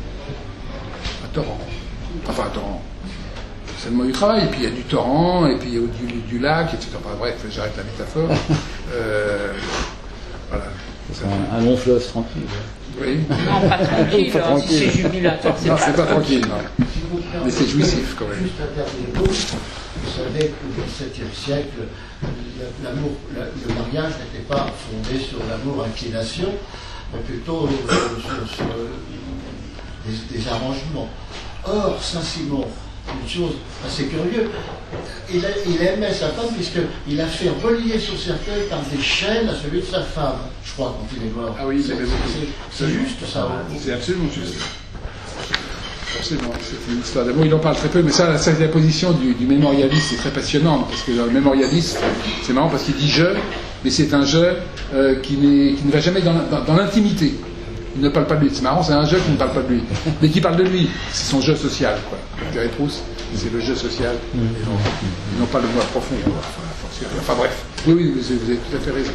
[SPEAKER 4] Un torrent. Enfin, un torrent. C'est le mot du travail. Et puis il y a du torrent, et puis il y a du, du lac, et cetera. Enfin, bref, j'arrête la métaphore. euh, voilà.
[SPEAKER 1] C'est un, un long fleuve tranquille.
[SPEAKER 4] Oui.
[SPEAKER 3] Non, pas tranquille,
[SPEAKER 1] Pas
[SPEAKER 3] hein, si
[SPEAKER 1] tranquille.
[SPEAKER 3] c'est jubilatoire, c'est
[SPEAKER 4] Non,
[SPEAKER 3] pas
[SPEAKER 4] c'est pas
[SPEAKER 3] tranquille.
[SPEAKER 4] tranquille, non.
[SPEAKER 6] Si vous permettez,
[SPEAKER 4] Mais c'est jouissif, quand même.
[SPEAKER 6] Juste un dernier mot. Vous savez qu'au dix-septième siècle, l'amour, la- le mariage n'était pas fondé sur l'amour-inclination, mais plutôt euh, sur, sur, euh, des, des arrangements. Or, Saint-Simon, une chose assez curieuse, il, a- il aimait sa femme puisqu'il a fait relier son cercueil par des chaînes à celui de sa femme, je crois, quand il est mort.
[SPEAKER 4] Ah oui, il
[SPEAKER 6] C'est-
[SPEAKER 4] aimait beaucoup.
[SPEAKER 6] c'est- C'est juste ça.
[SPEAKER 4] C'est absolument juste. Absolument, c'est une histoire d'amour. Il en parle très peu, mais ça, ça c'est la position du, du mémorialiste, c'est très passionnant, parce que dans le mémorialiste, c'est marrant parce qu'il dit je, mais c'est un je euh, qui, n'est- qui ne va jamais dans, la- dans- dans l'intimité. Il ne parle pas de lui. C'est marrant, c'est un je qui ne parle pas de lui. Mais qui parle de lui, c'est son je social, quoi. Thierry Proust, c'est le je social, et non, et non pas le moi profond. Enfin, enfin, bref, oui, oui, vous, vous avez tout à fait raison.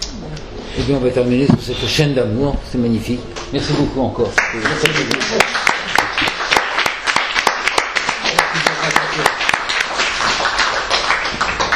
[SPEAKER 1] Eh bien, on va terminer sur cette chaîne d'amour, c'est magnifique. Merci beaucoup encore.
[SPEAKER 4] Merci beaucoup.